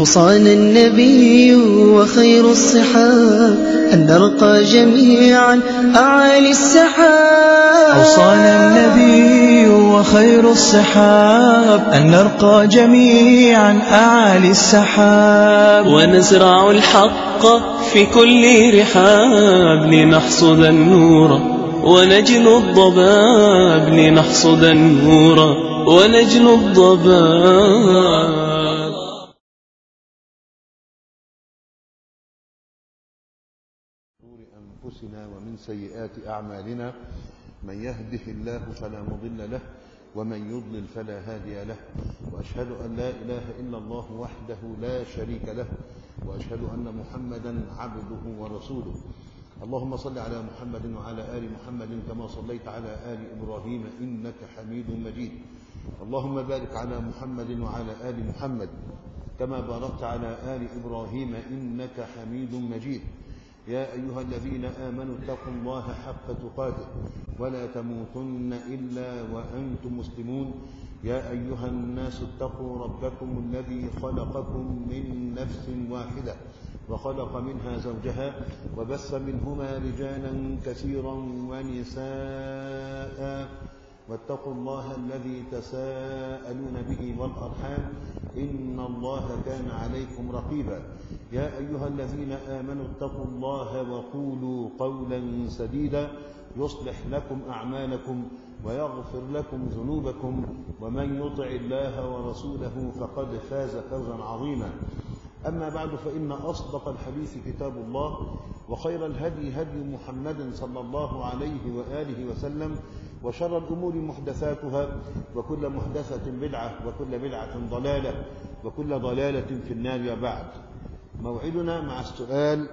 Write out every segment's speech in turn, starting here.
أوصانا النبي وخير الصحاب أن نرقى جميعا أعالي السحاب. أوصانا النبي وخير الصحاب أن نرقى جميعا أعالي السحاب، ونزرع الحق في كل رحاب لنحصد النور ونجل الضباب، لنحصد النور ونجل الضباب. أنفسنا ومن سيئات أعمالنا، من يهده الله فلا مضل له ومن يضلل فلا هادي له، وأشهد أن لا إله إلا الله وحده لا شريك له، وأشهد أن محمدا عبده ورسوله. اللهم صل على محمد وعلى آل محمد كما صليت على آل إبراهيم إنك حميد مجيد. اللهم بارك على محمد وعلى آل محمد كما باركت على آل إبراهيم إنك حميد مجيد. يا أيها الذين آمنوا اتقوا الله حق تقاته ولا تموتن إلا وأنتم مسلمون. يا أيها الناس اتقوا ربكم الذي خلقكم من نفس واحدة وخلق منها زوجها وبث منهما رجالا كثيرا ونساء، واتقوا الله الذي تساءلون به والأرحام إن الله كان عليكم رقيبا. يا أيها الذين آمنوا اتقوا الله وقولوا قولا سديدا يصلح لكم أعمالكم ويغفر لكم ذنوبكم، ومن يطع الله ورسوله فقد فاز فوزا عظيما. أما بعد، فإن أصدق الحديث كتاب الله، وخير الهدي هدي محمد صلى الله عليه وآله وسلم، وشر الأمور محدثاتها، وكل محدثة بدعة، وكل بدعة ضلالة، وكل ضلالة في النار. وبعد، موعدنا مع السؤال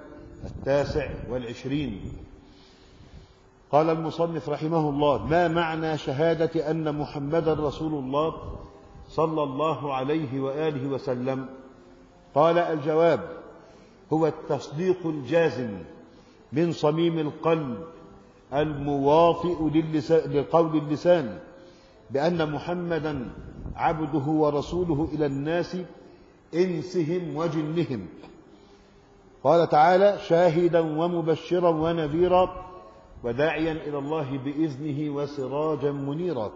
29. قال المصنف رحمه الله: ما معنى شهادة أن محمدا رسول الله صلى الله عليه وآله وسلم؟ قال: الجواب: هو التصديق الجازم من صميم القلب المواطئ لقول اللسان بأن محمدا عبده ورسوله إلى الناس إنسهم وجنهم. قال تعالى: شاهدا ومبشرا ونذيرا وداعيا إلى الله بإذنه وسراجا منيرا.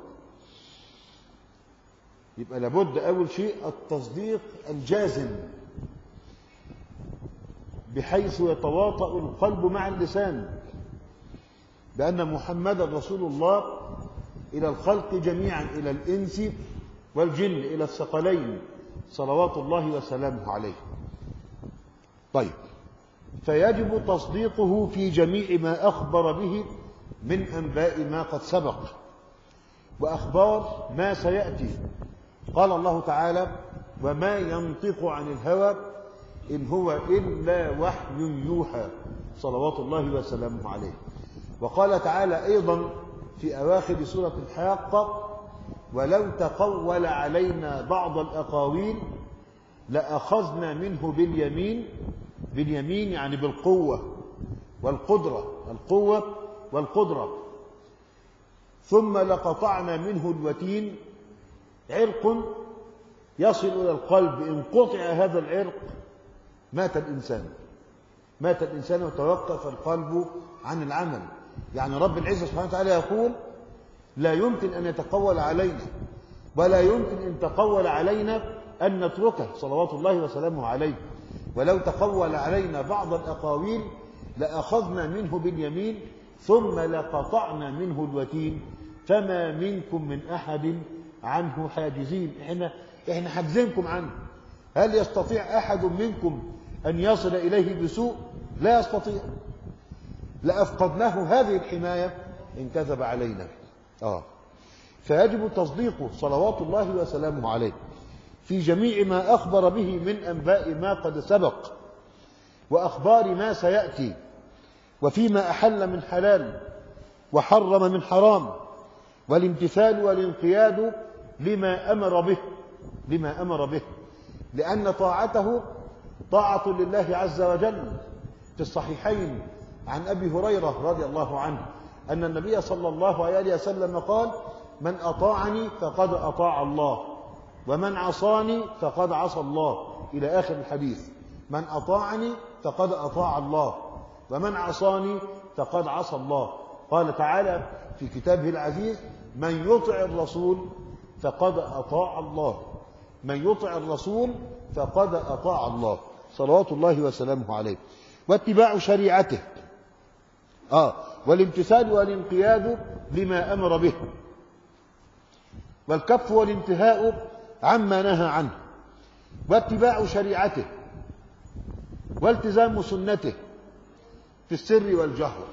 يبقى لابد أول شيء التصديق الجازم، بحيث يتواطأ القلب مع اللسان بأن محمدا رسول الله إلى الخلق جميعا، إلى الإنس والجن، إلى الثقلين صلوات الله وسلامه عليه. طيب، فيجب تصديقه في جميع ما أخبر به من أنباء ما قد سبق وأخبار ما سيأتي. قال الله تعالى: وما ينطق عن الهوى إن هو إلا وحي يوحى صلوات الله وسلامه عليه. وقال تعالى أيضا في أواخر سورة الحاقة: ولو تقول علينا بعض الأقاويل لأخذنا منه باليمين. باليمين يعني بالقوة والقدرة، القوة والقدرة، ثم لقطعنا منه الوتين. عرق يصل إلى القلب، إن قطع هذا العرق مات الإنسان، مات الإنسان وتوقف القلب عن العمل. يعني رب العزة سبحانه وتعالى يقول: لا يمكن أن يتقول علينا، ولا يمكن أن تقول علينا أن نتركه صلوات الله وسلامه عليه. ولو تقول علينا بعض الأقاويل لأخذنا منه باليمين ثم لقطعنا منه الوتين فما منكم من أحد عنه حاجزين. إحنا حاجزينكم عنه. هل يستطيع أحد منكم أن يصل إليه بسوء؟ لا يستطيع. لأفقدناه هذه الحماية إن كذب علينا. فيجب تصديقه صلوات الله وسلامه عليه في جميع ما أخبر به من أنباء ما قد سبق وأخبار ما سيأتي، وفيما أحل من حلال وحرم من حرام، والامتثال والانقياد لما أمر به، لأن طاعته طاعة لله عز وجل. في الصحيحين عن أبي هريرة رضي الله عنه أن النبي صلى الله عليه وسلم قال: من أطاعني فقد أطاع الله، ومن عصاني فقد عصى الله، إلى آخر الحديث. من أطاعني فقد أطاع الله، ومن عصاني فقد عصى الله. قال تعالى في كتابه العزيز: من يطع الرسول فقد أطاع الله، من يطع الرسول فقد أطاع الله صلوات الله وسلامه عليه. واتباع شريعته والامتثال والانقياد لما أمر به، والكف والانتهاء عما نهى عنه، واتباع شريعته والتزام سنته في السر والجهر.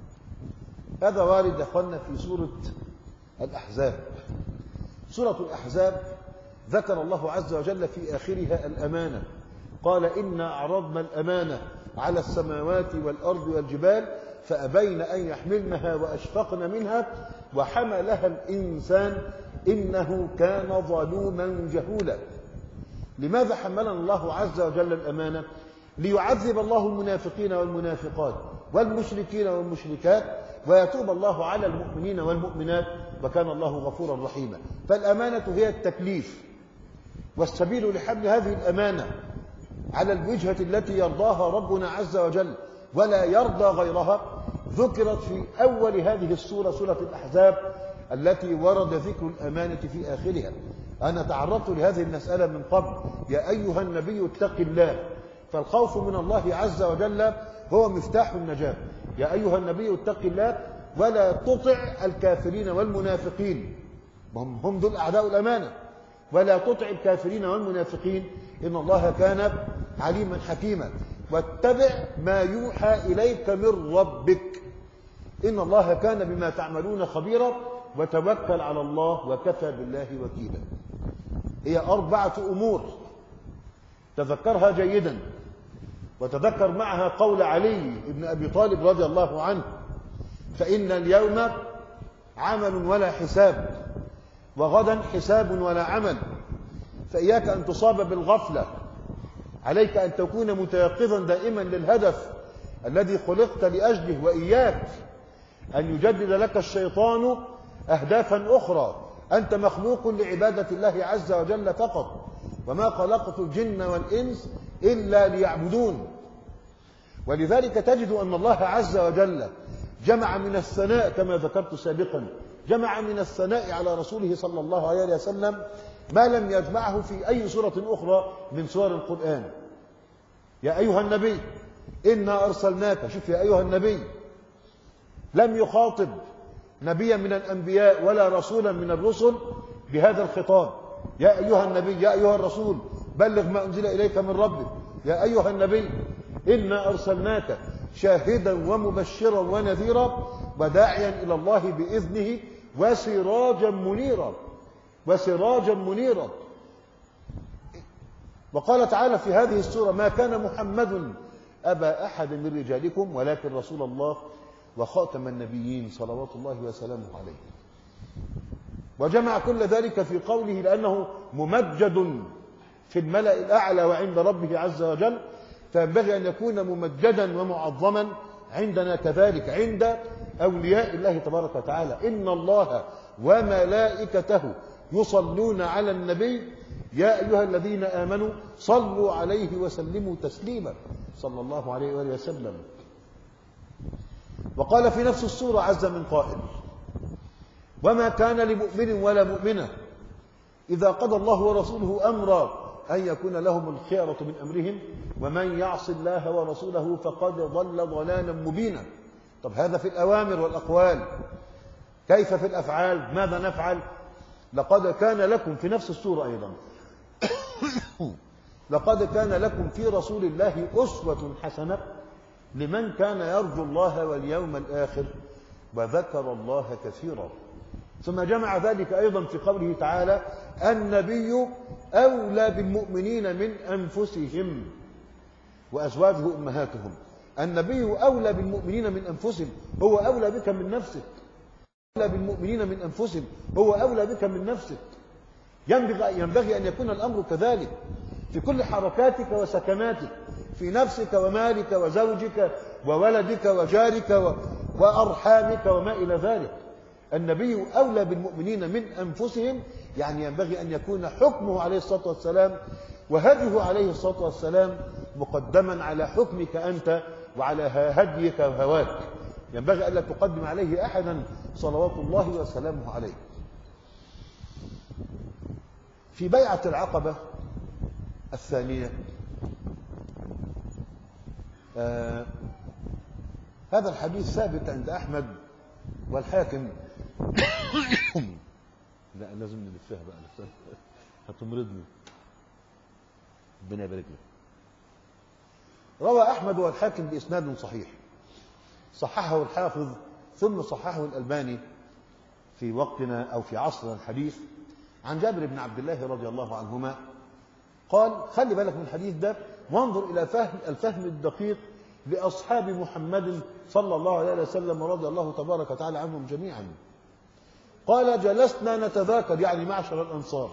هذا وارد يا أخوانا في سورة الأحزاب. سورة الأحزاب ذكر الله عز وجل في آخرها الأمانة، قال: إنا عرضنا الأمانة على السماوات والأرض والجبال فأبين أن يحملنها وأشفقن منها وحملها الإنسان إنه كان ظلوما جهولا. لماذا حملنا الله عز وجل الأمانة؟ ليعذب الله المنافقين والمنافقات والمشركين والمشركات، ويتوب الله على المؤمنين والمؤمنات، وكان الله غفورا رحيما. فالأمانة هي التكليف، والسبيل لحمل هذه الأمانة على الوجهة التي يرضاها ربنا عز وجل ولا يرضى غيرها ذكرت في أول هذه السورة، سورة الأحزاب، التي ورد ذكر الأمانة في آخرها. أنا تعرضت لهذه المسألة من قبل: يا أيها النبي اتق الله. فالخوف من الله عز وجل هو مفتاح النجاة. يا أيها النبي اتق الله ولا تطع الكافرين والمنافقين، هم دول أعداء الأمانة. ولا تطع الكافرين والمنافقين إن الله كان عليما حكيما. واتبع ما يوحى إليك من ربك إن الله كان بما تعملون خبيرا وتوكل على الله وكفى بالله وكيلا. هي 4 أمور تذكرها جيدا، وتذكر معها قول علي بن أبي طالب رضي الله عنه: فإن اليوم عمل ولا حساب، وغدا حساب ولا عمل، فإياك أن تصاب بالغفلة، عليك أن تكون متيقظا دائما للهدف الذي خلقت لأجله، وإياك أن يجدد لك الشيطان أهدافا أخرى. أنت مخلوق لعبادة الله عز وجل فقط، وما خلقت الجن والإنس إلا ليعبدون. ولذلك تجد أن الله عز وجل جمع من الثناء كما ذكرت سابقا، جمع من الثناء على رسوله صلى الله عليه وسلم ما لم يجمعه في أي سورة أخرى من سور القرآن. يا أيها النبي إنا أرسلناك، شوف يا أيها النبي، لم يخاطب نبيا من الأنبياء ولا رسولا من الرسل بهذا الخطاب: يا أيها النبي، يا أيها الرسول، بلغ ما أنزل إليك من ربك. يا أيها النبي إنا أرسلناك شاهدا ومبشرا ونذيرا وداعيا إلى الله بإذنه وسراجا منيرا، وسراجا منيرا. وقال تعالى في هذه السورة: ما كان محمد أبا أحد من رجالكم ولكن رسول الله وخاتم النبيين صلوات الله وسلامه عليه. وجمع كل ذلك في قوله: لأنه ممجد في الملأ الأعلى وعند ربه عز وجل، فينبغي أن يكون ممجدا ومعظما عندنا كذلك عند أولياء الله تبارك وتعالى. إن الله وملائكته يصلون على النبي يا أيها الذين آمنوا صلوا عليه وسلموا تسليما صلى الله عليه وآله وسلم. وقال في نفس السورة عز من قائل: وما كان لمؤمن ولا مؤمنة إذا قضى الله ورسوله أمرا أن يكون لهم الخيرة من أمرهم ومن يعص الله ورسوله فقد ضل ضلالا مبينا. طب هذا في الأوامر والأقوال، كيف في الأفعال؟ ماذا نفعل؟ لقد كان لكم في نفس السورة أيضا لقد كان لكم في رسول الله أسوة حسنة لمن كان يرجو الله واليوم الآخر وذكر الله كثيرا. ثم جمع ذلك أيضا في قوله تعالى: النبي أولى بالمؤمنين من أنفسهم وأزواجه أمهاتهم. النبي أولى بالمؤمنين من أنفسهم، هو أولى بك من نفسك. أولى بالمؤمنين من أنفسهم، هو أولى بك من نفسك. ينبغي أن يكون الأمر كذلك في كل حركاتك وسكناتك، في نفسك ومالك وزوجك وولدك وجارك وأرحامك وما إلى ذلك. النبي أولى بالمؤمنين من أنفسهم، يعني ينبغي أن يكون حكمه عليه الصلاة والسلام وهديه عليه الصلاة والسلام مقدما على حكمك أنت وعلى هديك وهواك، ينبغي ألا تقدم عليه أحدا صلوات الله وسلامه عليه. في بيعة العقبة الثانية هذا الحديث ثابت عند أحمد والحاكم. لا لازم نلفها بقى هتمرضني، ربنا يبارك لك. روى أحمد والحاكم بإسناد صحيح، صححه الحافظ ثم صححه الألباني في وقتنا أو في عصرنا الحديث، عن جابر بن عبد الله رضي الله عنهما قال، خلي بالك من الحديث ده وانظر إلى الفهم الدقيق لأصحاب محمد صلى الله عليه وسلم ورضي الله تبارك وتعالى عنهم جميعا. قال: جلسنا نتذاكر، يعني معشر الأنصار،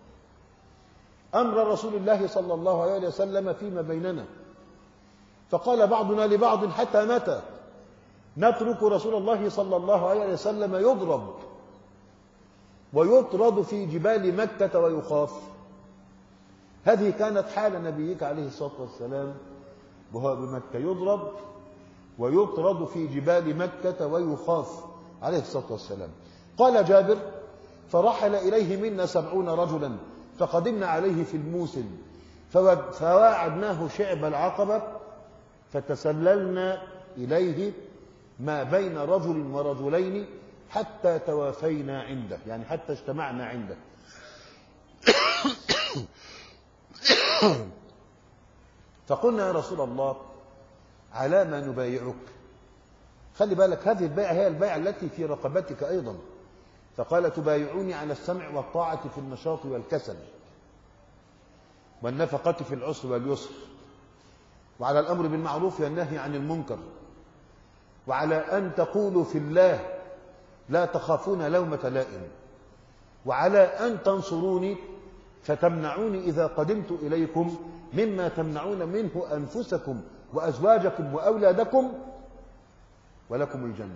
أمر رسول الله صلى الله عليه وسلم فيما بيننا، فقال بعضنا لبعض: حتى متى نترك رسول الله صلى الله عليه وسلم يضرب ويطرد في جبال مكة ويخاف؟ هذه كانت حال نبيك عليه الصلاة والسلام وهو بمكة، يضرب ويطرد في جبال مكة ويخاف عليه الصلاة والسلام. قال جابر: فرحل إليه منا 70 رجلا، فقدمنا عليه في الموسم، فواعدناه شعب العقبة، فتسللنا إليه ما بين رجل ورجلين حتى توافينا عنده، يعني حتى اجتمعنا عنده. فقلنا: يا رسول الله، على ما نبايعك؟ خلي بالك، هذه البيعة هي البيعة التي في رقبتك أيضا. فقال: تبايعوني على السمع والطاعة في النشاط والكسل، والنفقة في العسر واليسر، وعلى الأمر بالمعروف والنهي عن المنكر، وعلى أن تقولوا في الله لا تخافون لومة لائم، وعلى أن تنصروني فتمنعوني إذا قدمت إليكم مما تمنعون منه أنفسكم وأزواجكم وأولادكم، ولكم الجنة.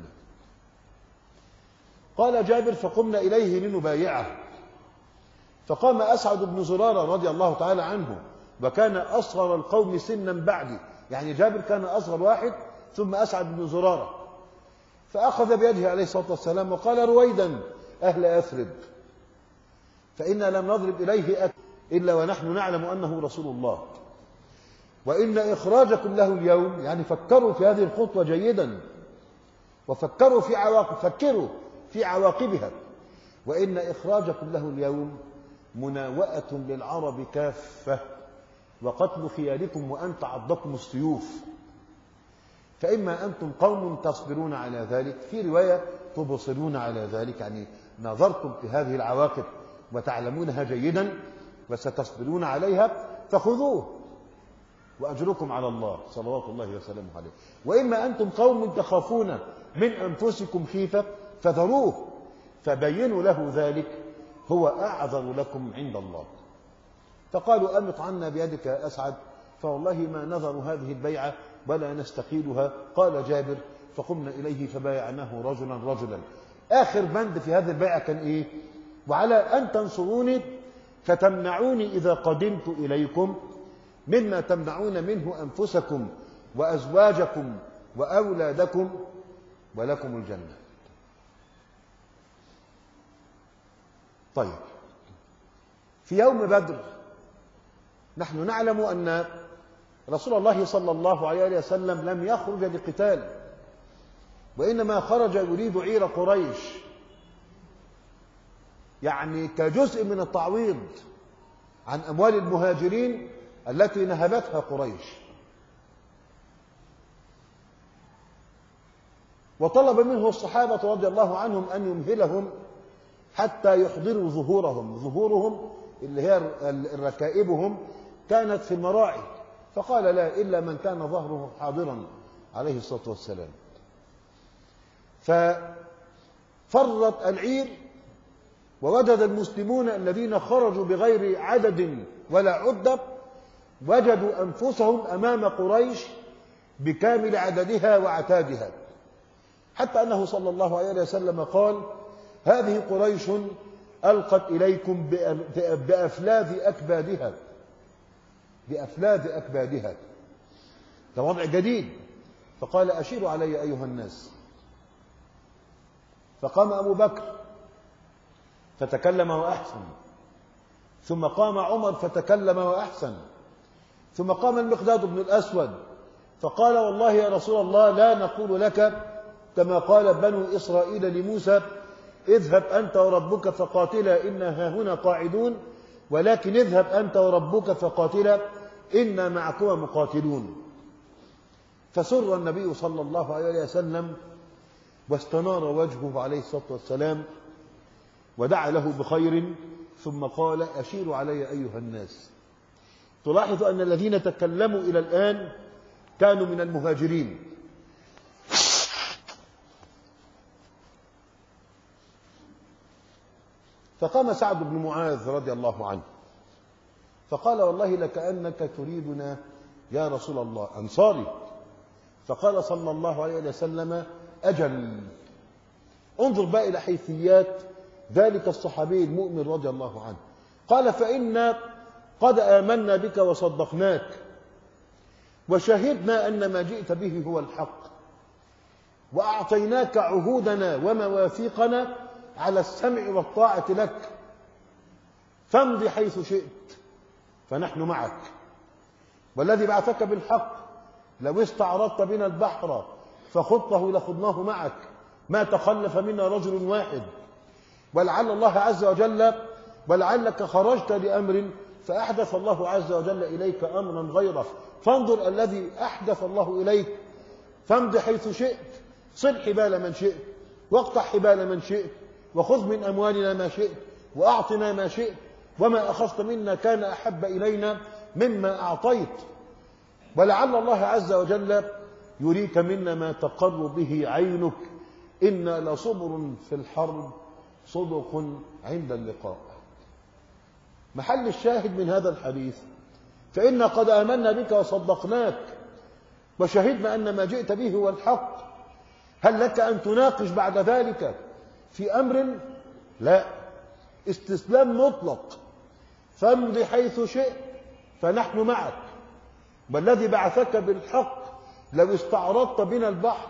قال جابر: فقمنا إليه لنبايعه، فقام أسعد بن زرارة رضي الله تعالى عنه، وكان أصغر القوم سنا بعدي، يعني جابر كان أصغر واحد ثم أسعد بن زرارة، فأخذ بيده عليه الصلاة والسلام وقال: رويدا أهل أثرب، فإنا لم نضرب إليه إلا ونحن نعلم أنه رسول الله، وإن إخراجكم له اليوم، يعني فكروا في هذه الخطوة جيدا وفكروا في عواقبها، وإن إخراجكم له اليوم مناوئة للعرب كافة، وقتل خياركم وأن تعضكم السيوف، فإما أنتم قوم تصبرون على ذلك، في رواية تبصرون على ذلك، يعني نظرتم في هذه العواقب وتعلمونها جيدا وستصبرون عليها، فخذوه وأجركم على الله صلوات الله وسلامه عليه، وإما أنتم قوم تخافون من أنفسكم خيفة فذروه، فبينوا له ذلك، هو أعذر لكم عند الله. فقالوا: أمط عنا بيدك يا أسعد، فوالله ما نذر هذه البيعة ولا نستقيلها. قال جابر: فقمنا إليه فبايعناه رجلا رجلا. آخر بند في هذه البيعة كان إيه؟ وعلى أن تنصروني فتمنعوني إذا قدمت إليكم مما تمنعون منه أنفسكم وأزواجكم وأولادكم، ولكم الجنة. طيب، في يوم بدر نحن نعلم أن رسول الله صلى الله عليه وسلم لم يخرج لقتال، وإنما خرج يريد عير قريش، يعني كجزء من التعويض عن أموال المهاجرين التي نهبتها قريش. وطلب منه الصحابة رضي الله عنهم أن يمهلهم حتى يحضروا ظهورهم اللي هي ركائبهم كانت في المراعي، فقال: لا، إلا من كان ظهره حاضرا عليه الصلاة والسلام. ففرت العير، ووجد المسلمون الذين خرجوا بغير عدد ولا عدة وجدوا أنفسهم أمام قريش بكامل عددها وعتادها، حتى أنه صلى الله عليه وسلم قال: هذه قريش ألقت إليكم بأفلاذ أكبادها، بأفلاذ أكبادها. ده وضع جديد. فقال أشيروا علي أيها الناس. فقام أبو بكر فتكلم وأحسن، ثم قام عمر فتكلم وأحسن، ثم قام المقداد بن الأسود فقال والله يا رسول الله لا نقول لك كما قال بنو إسرائيل لموسى اذهب أنت وربك فقاتلا إنا هاهنا قاعدون، ولكن اذهب أنت وربك فقاتلا إنا معكما مقاتلون. فسر النبي صلى الله عليه وسلم واستنار وجهه عليه الصلاة والسلام ودعا له بخير، ثم قال أشيروا علي أيها الناس. تلاحظ أن الذين تكلموا إلى الآن كانوا من المهاجرين. فقام سعد بن معاذ رضي الله عنه فقال والله لكأنك تريدنا يا رسول الله، أنصاري. فقال صلى الله عليه وسلم أجل. انظر بقى إلى حيثيات ذلك الصحابي المؤمن رضي الله عنه. قال فإنا قد آمنا بك وصدقناك وشهدنا أن ما جئت به هو الحق، وأعطيناك عهودنا ومواثيقنا على السمع والطاعة لك، فامض حيث شئت فنحن معك، والذي بعثك بالحق لو استعرضت بنا البحر فخضته لخضناه معك، ما تخلف منا رجل واحد، ولعل الله عز وجل ولعلك خرجت لأمر فأحدث الله عز وجل إليك أمرا غيره، فانظر الذي أحدث الله إليك، فامض حيث شئت، صل حبال من شئت واقطع حبال من شئت، وخذ من أموالنا ما شئت وأعطنا ما شئت، وما أخذت منا كان أحب إلينا مما أعطيت، ولعل الله عز وجل يريك منا ما تقر به عينك، إنا لصبر في الحرب صدق عند اللقاء. محل الشاهد من هذا الحديث فإنا قد آمنا بك وصدقناك وشهدنا أن ما جئت به هو الحق. هل لك أن تناقش بعد ذلك في أمر؟ لا، استسلام مطلق، فامض حيث شئت فنحن معك، والذي بعثك بالحق لو استعرضت بنا البحر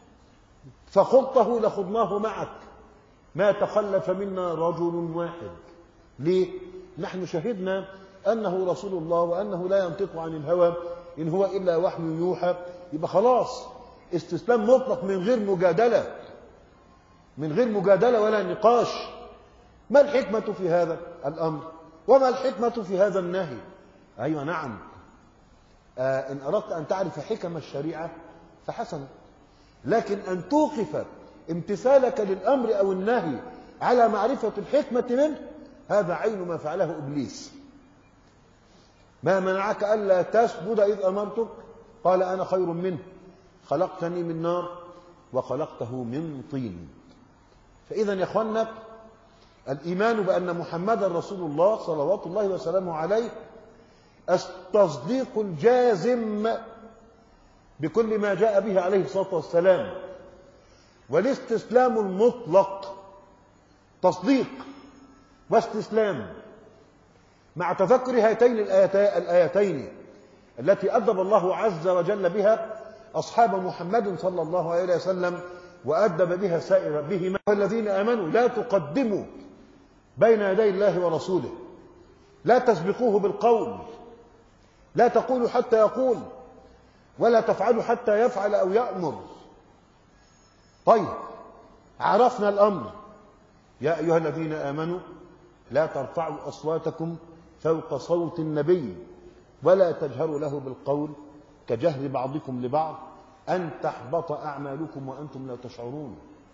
فخضته لخضناه معك، ما تخلف منا رجل واحد. ليه؟ نحن شهدنا أنه رسول الله وأنه لا ينطق عن الهوى إن هو إلا وحي يوحى. يبقى خلاص استسلام مطلق من غير مجادلة، من غير مجادلة ولا نقاش. ما الحكمة في هذا الأمر؟ وما الحكمة في هذا النهي؟ أيوة نعم، إن أردت أن تعرف حكم الشريعة فحسن، لكن أن توقف امتثالك للأمر أو النهي على معرفة الحكمة منه هذا عين ما فعله إبليس. ما منعك ألا تسجد إذ أمرتك؟ قال أنا خير منه خلقتني من نار وخلقته من طين. فإذا يا أخوانا الإيمان بأن محمدا رسول الله صلوات الله وسلامه عليه التصديق الجازم بكل ما جاء به عليه الصلاة والسلام، والاستسلام المطلق، تصديق واستسلام مع تذكر هاتين الآيتين التي أدب الله عز وجل بها أصحاب محمد صلى الله عليه وسلم وأدب بها سائر بهما الذين آمنوا لا تقدموا بين يدي الله ورسوله، لا تسبقوه بالقول، لا تقولوا حتى يقول، ولا تفعلوا حتى يفعل أو يأمر. طيب عرفنا الأمر، يا أيها الذين آمنوا لا ترفعوا أصواتكم فوق صوت النبي ولا تجهروا له بالقول كجهر بعضكم لبعض أن تحبط أعمالكم وأنتم لا تشعرون.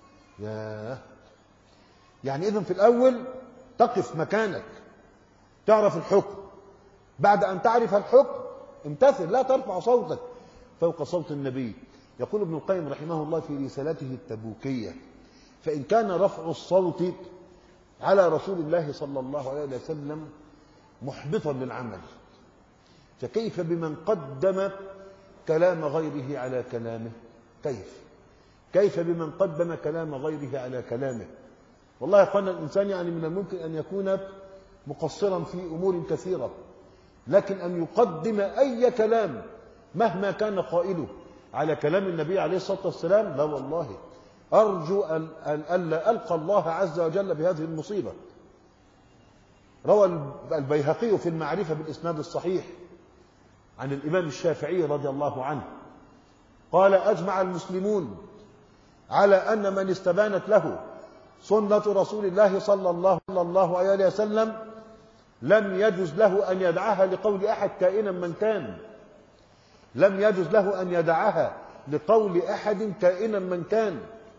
يعني إذن في الأول تقف مكانك تعرف الحكم، بعد أن تعرف الحكم امتثل، لا ترفع صوتك فوق صوت النبي. يقول ابن القيم رحمه الله في رسالته التبوكية فإن كان رفع الصوت على رسول الله صلى الله عليه وسلم محبطا للعمل، فكيف بمن قدم كلام غيره على كلامه؟ كيف بمن قدم كلام غيره على كلامه؟ والله يا اخوانا الإنسان يعني من الممكن أن يكون مقصرا في أمور كثيرة، لكن أن يقدم أي كلام مهما كان قائله على كلام النبي عليه الصلاة والسلام، لا والله، أرجو أن ألا ألقى الله عز وجل بهذه المصيبة. روى البيهقي في المعرفة بالإسناد الصحيح عن الإمام الشافعي رضي الله عنه قال: أجمع المسلمون على أن من استبانت له سنة رسول الله صلى الله عليه وسلم لم يجوز له أن يدعها لقول أحد كائنا من كان. لم يجوز له أن يدعها لقول أحد كائنا من كان.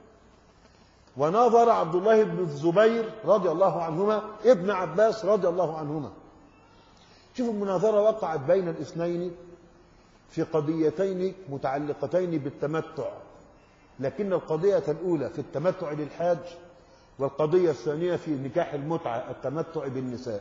وناظر عبد الله بن الزبير رضي الله عنهما ابن عباس رضي الله عنهما. شوفوا المناظرة وقعت بين الاثنين في قضيتين متعلقتين بالتمتع، لكن القضية الأولى في التمتع للحاج، والقضية الثانية في نكاح المتعة التمتع بالنساء.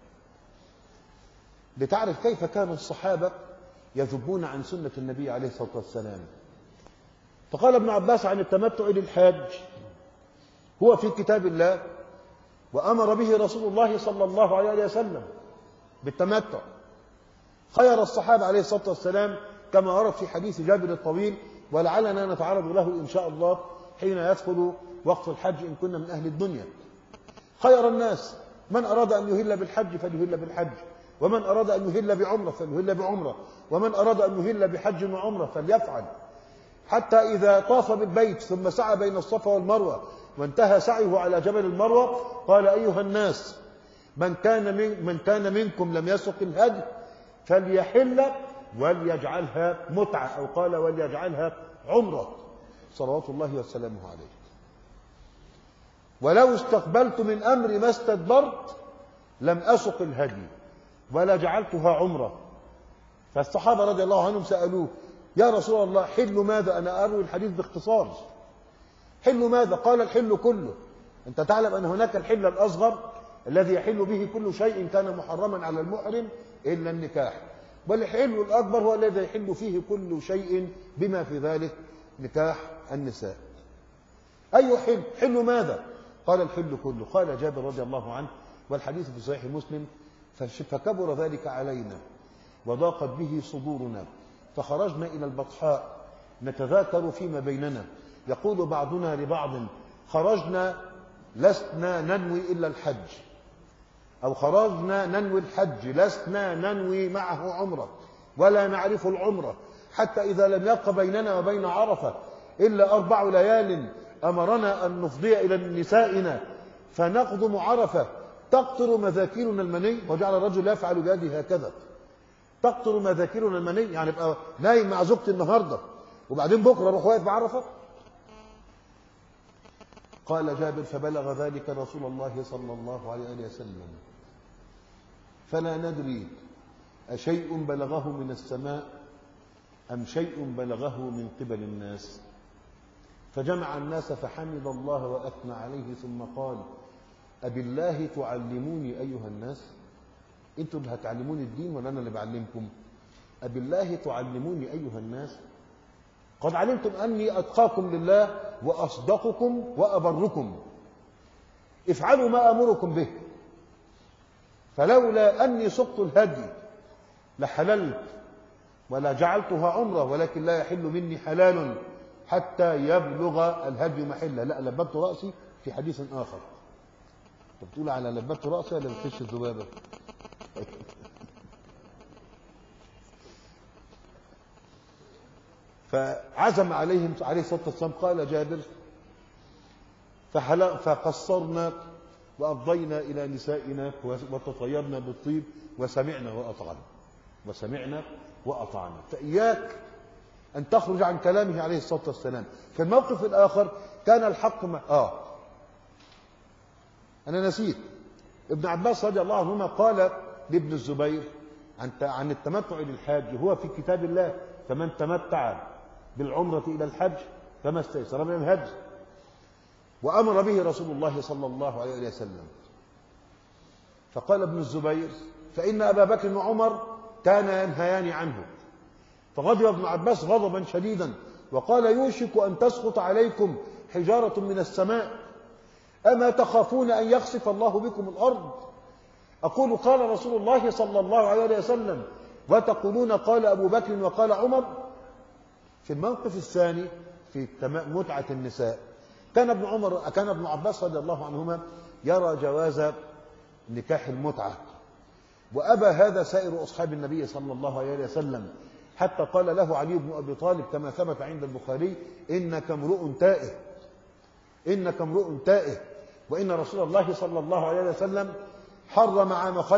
لتعرف كيف كان الصحابة يذبون عن سنة النبي عليه الصلاة والسلام. فقال ابن عباس عن التمتع للحاج: هو في كتاب الله وأمر به رسول الله صلى الله عليه وسلم بالتمتع. خير الصحابة عليه الصلاة والسلام كما ورد في حديث جابر الطويل، ولعلنا نتعرض له إن شاء الله حين يدخل وقت الحج إن كنا من أهل الدنيا. خير الناس من أراد أن يهل بالحج فليهل بالحج، ومن أراد أن يهل بعمرة فليهل بعمرة، ومن أراد أن يهل بحج وعمرة فليفعل. حتى إذا طاف بالبيت ثم سعى بين الصفا والمروة وانتهى سعيه على جبل المروة قال: أيها الناس، من كان منكم لم يسق الهدي فليحل وليجعلها متعة، أو قال وليجعلها عمرة، صلوات الله وسلامه عليه. ولو استقبلت من أمري ما استدبرت لم أسق الهدي ولا جعلتها عمرة. فالصحابة رضي الله عنهم سألوه: يا رسول الله، حل ماذا؟ أنا أروي الحديث باختصار. حل ماذا؟ قال: الحل كله. أنت تعلم أن هناك الحل الأصغر الذي يحل به كل شيء كان محرما على المحرم إلا النكاح، والحل الأكبر هو الذي يحل فيه كل شيء بما في ذلك نكاح النساء. أي حل؟ حل ماذا؟ قال: الحل كله. قال جابر رضي الله عنه، والحديث في صحيح مسلم: فكبر ذلك علينا وضاقت به صدورنا، فخرجنا إلى البطحاء نتذاكر فيما بيننا، يقول بعضنا لبعض: خرجنا لسنا ننوي إلا الحج، أو خرجنا ننوي الحج لسنا ننوي معه عمرة ولا نعرف العمرة، حتى إذا لم يبق بيننا وبين عرفة إلا 4 ليال أمرنا أن نفضي إلى نسائنا فنقدم عرفة تقطر مذاكيرنا المني. وجعل الرجل يفعل بيده هكذا: تقطر مذاكيرنا المني، يعني يبقى نايم مع زوجتي النهارده وبعدين بكره اروح واقف بعرفه. قال جابر: فبلغ ذلك رسول الله صلى الله عليه وسلم فلا ندري أشيء بلغه من السماء أم شيء بلغه من قبل الناس. فجمع الناس فحمد الله وأثنى عليه ثم قال: أبالله تعلموني أيها الناس؟ أنتم اللي هتعلموني الدين ولا أنا اللي بعلمكم؟ أبالله تعلموني أيها الناس؟ قد علمتم أني أتقاكم لله وأصدقكم وأبركم، افعلوا ما أمركم به. فلولا أني سقت الهدي لحللت ولا جعلتها عمرة، ولكن لا يحل مني حلال حتى يبلغ الهدي محله. لا، لببت رأسي في حديث آخر. طب بتقول على لببت رأسي ولا بتخش الذبابة؟ فعزم عليهم عليه الصلاة والسلام. قال جابر: فقصرنا وأفضينا إلى نسائنا وتطيرنا بالطيب وسمعنا وأطعنا. فإياك أن تخرج عن كلامه عليه الصلاة والسلام. في الموقف الآخر كان الحق أنا نسيت. ابن عباس رضي الله عنهما قال لابن الزبير عن التمتع للحاج: هو في كتاب الله، فمن تمتع بالعمرة إلى الحج فما استيسر من الهدي، وأمر به رسول الله صلى الله عليه وسلم. فقال ابن الزبير: فإن أبا بكر وعمر كانا ينهيان عنه. فغضب ابن عباس غضبا شديدا وقال: يوشك أن تسقط عليكم حجارة من السماء، أما تخافون أن يخسف الله بكم الأرض؟ أقول قال رسول الله صلى الله عليه وسلم وتقولون قال أبو بكر وقال عمر. في الموقف الثاني في متعة النساء كان ابن عباس رضي الله عنهما يرى جواز نكاح المتعة، وأبى هذا سائر أصحاب النبي صلى الله عليه وسلم، حتى قال له علي بن أبي طالب كما ثبت عند البخاري: إنك امرؤ تائه، إنك امرؤ تائه، وإن رسول الله صلى الله عليه وسلم حرم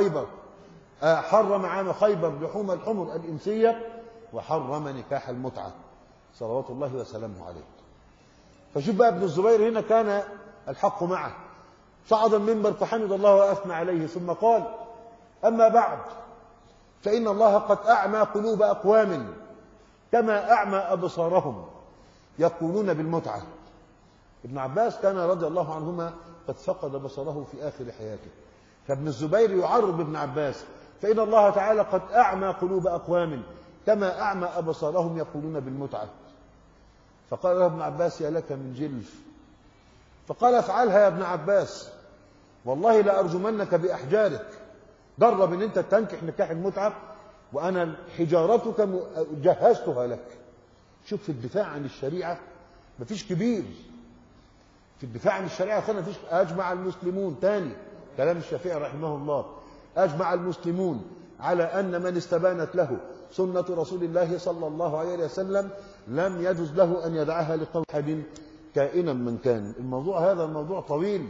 عام خيبر لحوم الحمر الإنسية، وحرم نكاح المتعة صلوات الله وسلامه عليه. فشوف بقى ابن الزبير هنا كان الحق معه، صعد المنبر فحمد الله وأثنى عليه، ثم قال: أما بعد، فإن الله قد أعمى قلوب أقوام كما أعمى أبصارهم يقولون بالمتعة. ابن عباس كان رضي الله عنهما قد فقد بصره في آخر حياته، فابن الزبير يعرض ابن عباس: فإن الله تعالى قد أعمى قلوب أقوام كما أعمى أبصارهم يقولون بالمتعة. فقال له ابن عباس: يا لك من جلف. فقال: افعلها يا ابن عباس، والله لأرجمنك بأحجارك. جرب ان انت تنكح نكاح المتعة وانا حجارتك جهزتها لك. شوف في الدفاع عن الشريعة مفيش كبير، في الدفاع عن الشريعة خلنا مفيش. أجمع المسلمون، تاني كلام الشافعي رحمه الله، أجمع المسلمون على أن من استبانت له سنة رسول الله صلى الله عليه وسلم لم يجوز له أن يدعها لقول أحد كائنا من كان. الموضوع هذا الموضوع طويل.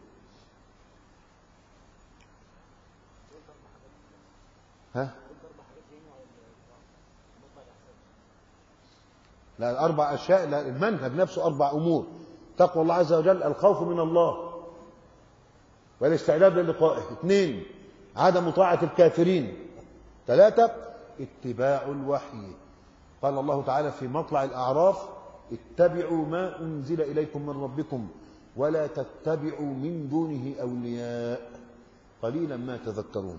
لا، الأربع أشياء، لا، المنهج نفسه 4 أمور: تقوى الله عز وجل، الخوف من الله والاستعداد للقائه، 2 عدم طاعة الكافرين، 3 اتباع الوحي. قال الله تعالى في مطلع الأعراف: اتبعوا ما أنزل إليكم من ربكم ولا تتبعوا من دونه أولياء قليلا ما تذكرون.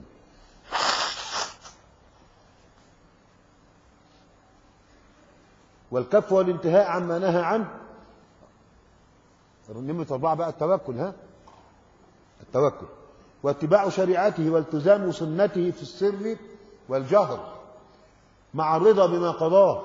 والكف والانتهاء عما نهى عنه. نمرة 4 بقى التوكل، التوكل واتباع شريعته والتزام سنته في السر والجهر مع الرضا بما قضاه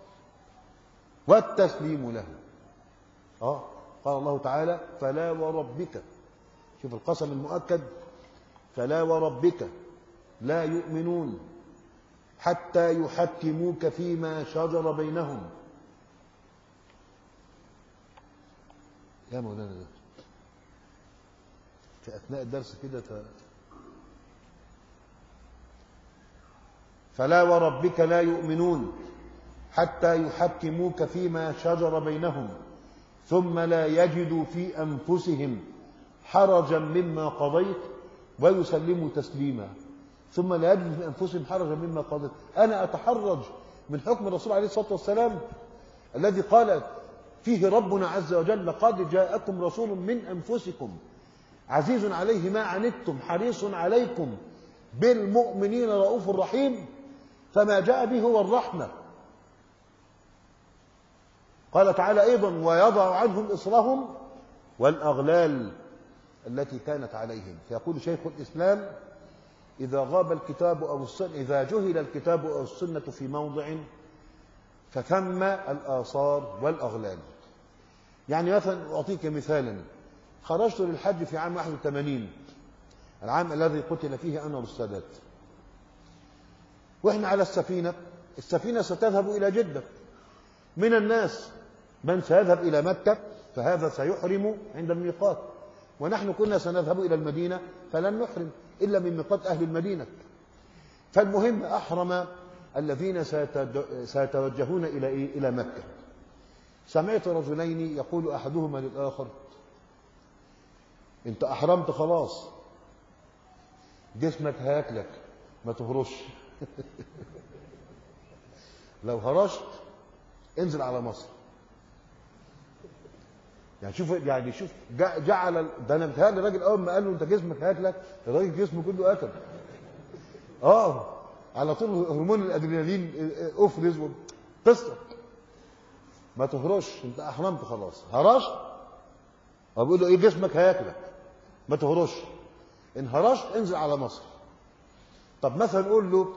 والتسليم له. قال الله تعالى: فلا وربك، شوف القسم المؤكد: فلا وربك لا يؤمنون حتى يحكموك فيما شجر بينهم. يا مولانا ده في أثناء الدرس كده فلا وربك لا يؤمنون حتى يحكموك فيما شجر بينهم ثم لا يجدوا في أنفسهم حرجا مما قضيت ويسلموا تسليما. ثم لا يجدوا في أنفسهم حرجا مما قضيت. أنا أتحرج من حكم الرسول عليه الصلاة والسلام الذي قال فيه ربنا عز وجل: لقد جاءكم رسول من أنفسكم عزيز عليه ما عنتم حريص عليكم بالمؤمنين رؤوف رحيم. فما جاء به هو الرحمة. قال تعالى أيضا: ويضع عنهم إصرهم والأغلال التي كانت عليهم. فيقول شيخ الإسلام: إذا غاب الكتاب أو السنة، إذا جهل الكتاب أو السنة في موضع فثم الآثار والأغلال. يعني مثلا أعطيك مثالا: خرجت للحج في عام 81، العام الذي قتل فيه أنور السادات، وإحنا على السفينة ستذهب إلى جدة. من الناس من سيذهب إلى مكة فهذا سيحرم عند الميقات، ونحن كنا سنذهب إلى المدينة فلن نحرم إلا من ميقات أهل المدينة. فالمهم أحرم الذين سيتوجهون إلى مكة. سمعت رجلين يقول أحدهما للآخر: أنت أحرمت خلاص، جسمك هياكلك، ما تهرش. لو هرشت انزل على مصر. يعني شوف جعل ده. انا متهيألي الراجل اول ما قال له انت جسمك هياكلك، الراجل جسمه كله اكل. على طول هرمون الادرينالين افرز قصه. ما تهرش، انت احرمت خلاص. هرشت بقول له ايه؟ جسمك هياكلك، ما تهرش. إن هرشت انزل على مصر. طب مثلا قول له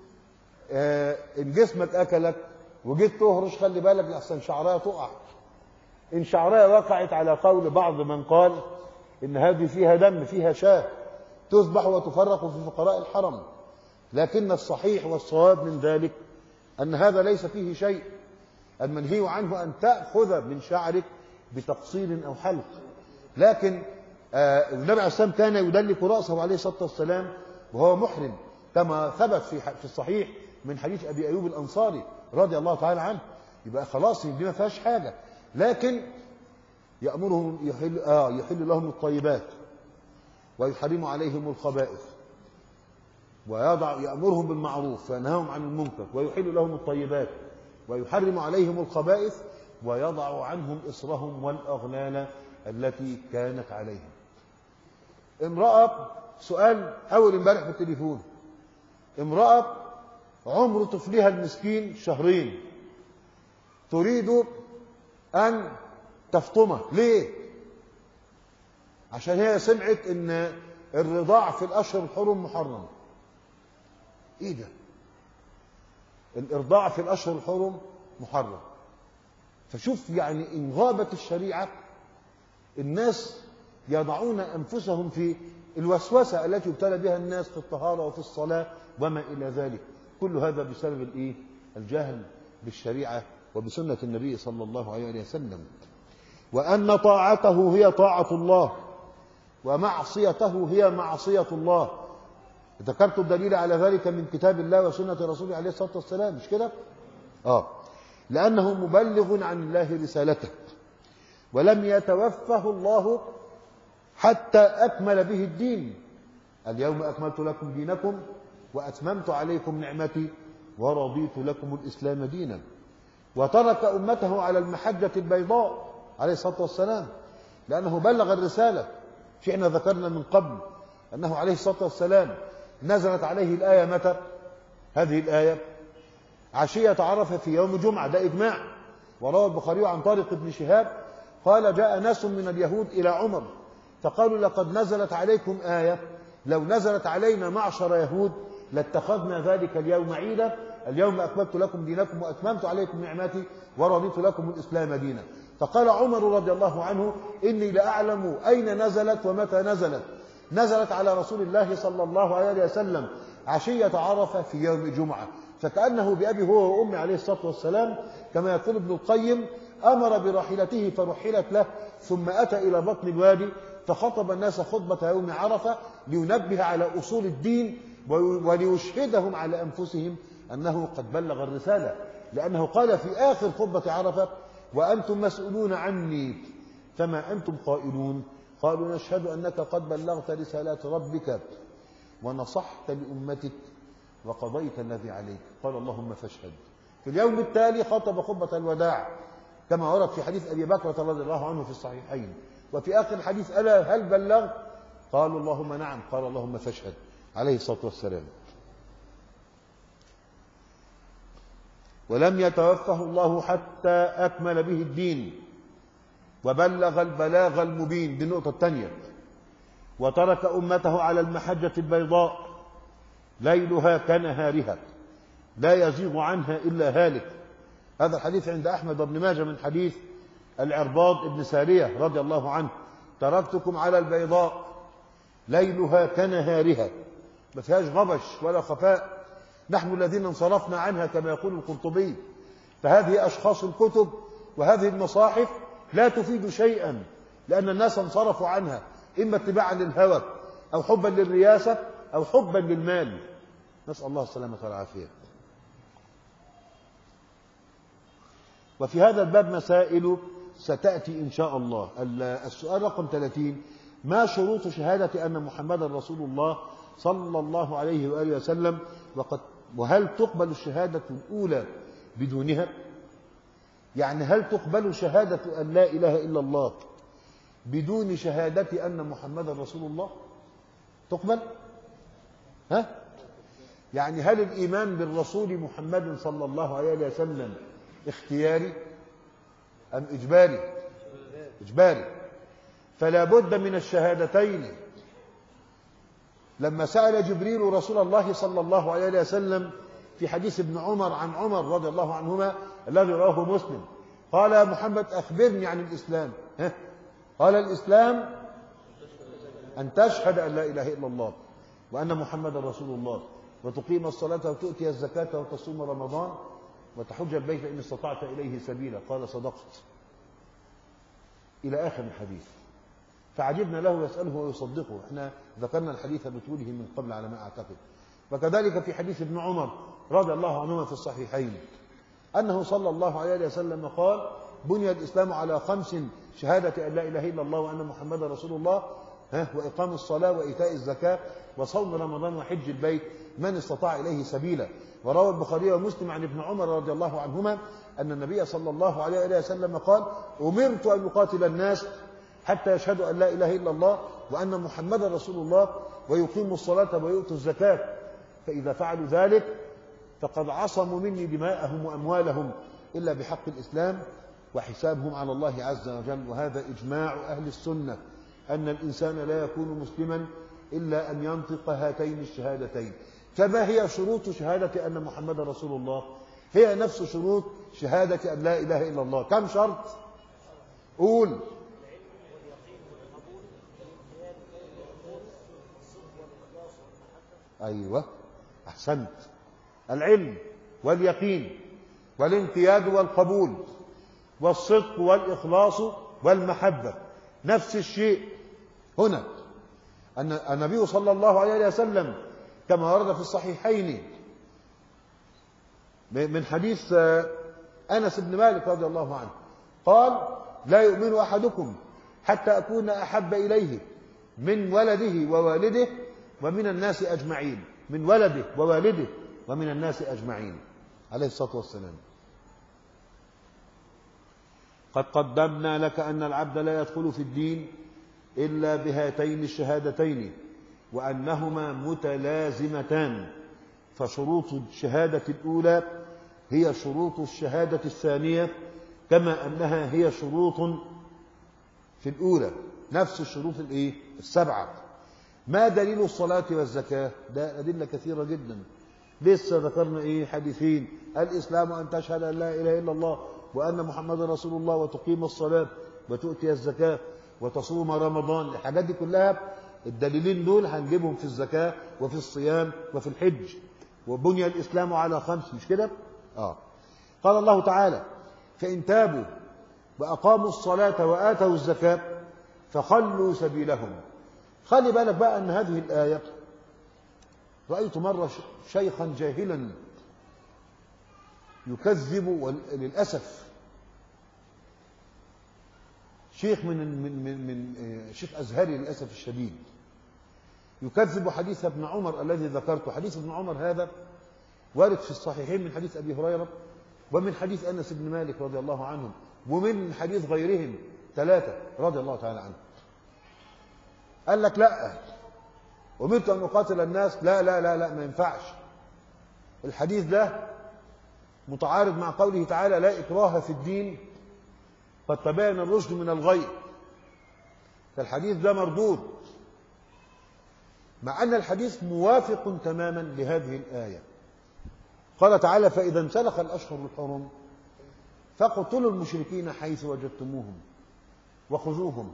إن جسمك أكلك وجيت تهرش خلي بالك لأحسن شعرها تقع. إن شعرها وقعت على قول بعض من قال إن هذه فيها دم، فيها شاه تذبح وتفرق في فقراء الحرم، لكن الصحيح والصواب من ذلك أن هذا ليس فيه شيء. المنهي عنه أن تأخذ من شعرك بتقصير أو حلق. لكن النبي عليه السلام كان يدلك رأسه عليه الصلاة والسلام وهو محرم، كما ثبت في الصحيح من حديث أبي أيوب الأنصاري رضي الله تعالى عنه. يبقى خلاص دي ما فيهاش حاجة. لكن يأمرهم يحل لهم الطيبات ويحرم عليهم الخبائث، يأمرهم بالمعروف وينهاهم عن المنكر ويحل لهم الطيبات ويحرم عليهم الخبائث ويضع عنهم إصرهم والأغلال التي كانت عليهم. امرأة، سؤال أول امبارح في التليفون، امرأة عمر طفلها المسكين 2 شهر تريد أن تفطمه. ليه؟ عشان هي سمعت ان الرضاع في الاشهر الحرم محرم. ايه ده؟ الارضاع في الاشهر الحرم محرم. فشوف يعني ان غابت الشريعه الناس يضعون انفسهم في الوسوسه التي يبتلى بها الناس في الطهاره وفي الصلاه وما الى ذلك. كل هذا بسبب الايه؟ الجهل بالشريعه وبسنه النبي صلى الله عليه وسلم. وأن طاعته هي طاعة الله ومعصيته هي معصية الله. ذكرت الدليل على ذلك من كتاب الله وسنة رسوله عليه الصلاة والسلام، مش كده؟ لأنه مبلغ عن الله رسالته ولم يتوفه الله حتى أكمل به الدين. اليوم أكملت لكم دينكم وأتممت عليكم نعمتي ورضيت لكم الإسلام دينا. وترك أمته على المحجة البيضاء عليه الصلاة والسلام لأنه بلغ الرسالة. احنا ذكرنا من قبل أنه عليه الصلاة والسلام نزلت عليه الآية متى؟ هذه الآية عشية عرفة في يوم جمعة، ده إجماع. وروى البخاري عن طارق بن شهاب قال جاء ناس من اليهود إلى عمر فقالوا لقد نزلت عليكم آية لو نزلت علينا معشر يهود لاتخذنا ذلك اليوم عيدا، اليوم أكملت لكم دينكم وأتممت عليكم نعمتي ورضيت لكم الإسلام دينا. فقال عمر رضي الله عنه إني لأعلم أين نزلت ومتى نزلت. نزلت على رسول الله صلى الله عليه وسلم عشية عرفة في يوم جمعة، فكأنه بأبي هو وأمي عليه الصلاة والسلام كما يقول ابن القيم أمر براحلته فرحلت له ثم أتى إلى بطن الوادي فخطب الناس خطبة يوم عرفة لينبه على أصول الدين وليشهدهم على أنفسهم أنه قد بلغ الرسالة، لأنه قال في آخر خطبة عرفة وأنتم مسؤولون عني فما أنتم قائلون؟ قالوا نشهد أنك قد بلغت رسالات ربك ونصحت لأمتك وقضيت الذي عليك. قال اللهم فاشهد. في اليوم التالي خطب خطبة الوداع كما ورد في حديث أبي بكر رضي الله عنه في الصحيحين. وفي آخر الحديث ألا هل بلغت؟ قالوا اللهم نعم. قال اللهم فاشهد عليه الصلاة والسلام. ولم يتوفه الله حتى أكمل به الدين وبلغ البلاغ المبين. دي النقطة الثانية. وترك أمته على المحجة البيضاء ليلها كنهارها لا يزيغ عنها إلا هالك. هذا الحديث عند أحمد بن ماجه من حديث العرباض بن سارية رضي الله عنه تركتكم على البيضاء ليلها كنهارها، ما فيهاش غبش ولا خفاء، نحن الذين انصرفنا عنها كما يقول القرطبي. فهذه أشخاص الكتب وهذه المصاحف لا تفيد شيئا لأن الناس انصرفوا عنها إما اتباعا للهوى أو حبا للرياسة أو حبا للمال، نسأل الله السلامة والعافية. وفي هذا الباب مسائل ستأتي إن شاء الله. السؤال رقم 30، ما شروط شهادة أن محمدا رسول الله صلى الله عليه وآله وسلم، وهل تقبل الشهادة الأولى بدونها؟ يعني هل تقبل شهادة أن لا إله إلا الله بدون شهادة أن محمدا رسول الله؟ تقبل؟ يعني هل الإيمان بالرسول محمد صلى الله عليه وسلم اختياري أم إجباري؟ إجباري. فلا بد من الشهادتين لما سأل جبريل رسول الله صلى الله عليه وسلم في حديث ابن عمر عن عمر رضي الله عنهما الذي رواه مسلم، قال يا محمد أخبرني عن الإسلام. قال الإسلام أن تشهد أن لا إله إلا الله وأن محمد رسول الله، وتقيم الصلاة وتؤتي الزكاة وتصوم رمضان وتحج البيت إن استطعت إليه سبيلا. قال صدقت، إلى آخر الحديث. فعجبنا له يسأله ويصدقه. احنا ذكرنا الحديث بطوله من قبل على ما أعتقد. وكذلك في حديث ابن عمر رضي الله عنهما في الصحيحين أنه صلى الله عليه وسلم قال بني الإسلام على 5: شهادة أن لا إله إلا الله وأن محمد رسول الله، وإقام الصلاة وإيتاء الزكاة وصوم رمضان وحج البيت من استطاع إليه سبيلا. وروى البخاري ومسلم عن ابن عمر رضي الله عنهما أن النبي صلى الله عليه وسلم قال أمرت أن أقاتل الناس حتى يشهدوا أن لا إله إلا الله وأن محمد رسول الله ويقيموا الصلاة ويؤتوا الزكاة، فإذا فعلوا ذلك فقد عصموا مني دماءهم وأموالهم إلا بحق الإسلام وحسابهم على الله عز وجل. وهذا إجماع أهل السنة أن الإنسان لا يكون مسلما إلا أن ينطق هاتين الشهادتين. فما هي شروط شهادة أن محمد رسول الله؟ هي نفس شروط شهادة أن لا إله إلا الله. كم شرط؟ قول. أيوة أحسنت. العلم واليقين والانقياد والقبول والصدق والإخلاص والمحبة. نفس الشيء هنا. أن النبي صلى الله عليه وسلم كما ورد في الصحيحين من حديث أنس بن مالك رضي الله عنه قال لا يؤمن أحدكم حتى أكون أحب إليه من ولده ووالده ومن الناس أجمعين. من ولده ووالده ومن الناس أجمعين عليه الصلاة والسلام. قد قدمنا لك أن العبد لا يدخل في الدين إلا بهاتين الشهادتين وأنهما متلازمتان، فشروط الشهادة الأولى هي شروط الشهادة الثانية كما أنها هي شروط في الأولى، نفس الشروط السبعة. ما دليل الصلاة والزكاة؟ ده أدلة كثيرة جدا. لسه ذكرنا حديثين: الإسلام أن تشهد أن لا إله إلا الله وأن محمد رسول الله وتقيم الصلاة وتؤتي الزكاة وتصوم رمضان. الحاجات دي كلها الدليلين دول هنجيبهم في الزكاة وفي الصيام وفي الحج. وبني الإسلام على 5، مش كده؟ قال الله تعالى: فإن تابوا وأقاموا الصلاة وآتوا الزكاة فخلوا سبيلهم. خلي بالك بقى أن هذه الآية رأيت مرة شيخا جاهلا يكذب، للأسف شيخ من شيخ أزهري للأسف الشديد، يكذب حديث ابن عمر الذي ذكرته. حديث ابن عمر هذا وارد في الصحيحين من حديث أبي هريرة ومن حديث أنس بن مالك رضي الله عنهم ومن حديث غيرهم 3 رضي الله تعالى عنهم. قال لك لا، أمرت أن أقاتل الناس. لا لا لا لا، ما ينفعش. الحديث ده متعارض مع قوله تعالى: لا إكراه في الدين قد تبين الرشد من الغي. فالحديث ده مردود، مع أن الحديث موافق تماما لهذه الآية. قال تعالى: فإذا انسلخ الأشهر الحرم فاقتلوا المشركين حيث وجدتموهم وخذوهم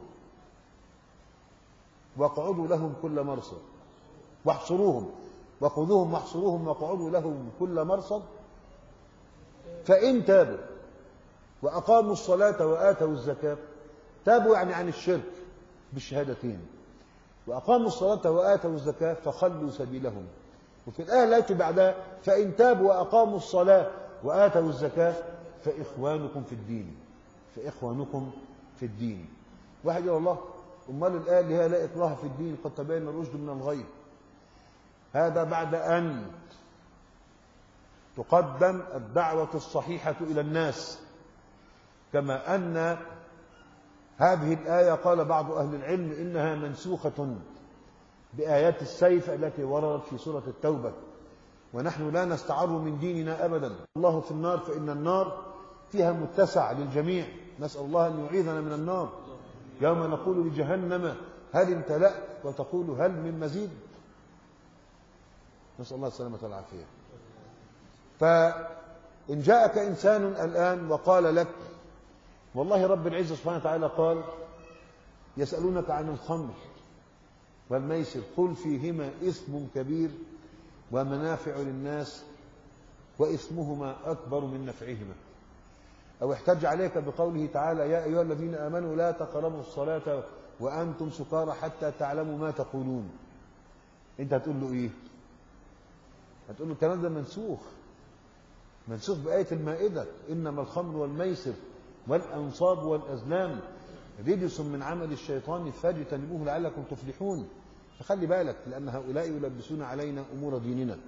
واقعدوا لهم كل مرصد واحصروهم وخذوهم واحصروهم واقعدوا لهم كل مرصد فإن تابوا وأقاموا الصلاة وآتوا الزكاة. تابوا يعني عن الشرك بالشهادتين، وأقاموا الصلاة وآتوا الزكاة فخلوا سبيلهم. وفي الآية التي بعدها: فإن تابوا وأقاموا الصلاة وآتوا الزكاة فإخوانكم في الدين. فإخوانكم في الدين. واحد يقول: الله، أمال الآية اللي هي لا إكراه في الدين قد تبين الرشد من الغي؟ هذا بعد أن تقدم الدعوة الصحيحة إلى الناس، كما أن هذه الآية قال بعض أهل العلم إنها منسوخة بآيات السيف التي وردت في سورة التوبة: ونحن لا نستعر من ديننا أبدا. الله في النار فإن النار فيها متسع للجميع. نسأل الله أن يعيذنا من النار. يوم نقول لجهنم هل امتلأت وتقول هل من مزيد. نسأل الله السلامة والعافية. فإن جاءك إنسان الآن وقال لك والله رب العزة سبحانه وتعالى قال يسألونك عن الخمر والميسر قل فيهما إثم كبير ومنافع للناس وإثمهما أكبر من نفعهما، أو احتج عليك بقوله تعالى يا أيها الذين آمنوا لا تقربوا الصلاة وأنتم سكارى حتى تعلموا ما تقولون، أنت هتقول له إيه؟ هتقول له الكلام ده منسوخ بآية المائدة إنما الخمر والميسر والأنصاب والأزلام رجس من عمل الشيطان فاجتنبوه لعلكم تفلحون. فخلي بالك لأن هؤلاء يلبسون علينا أمور ديننا.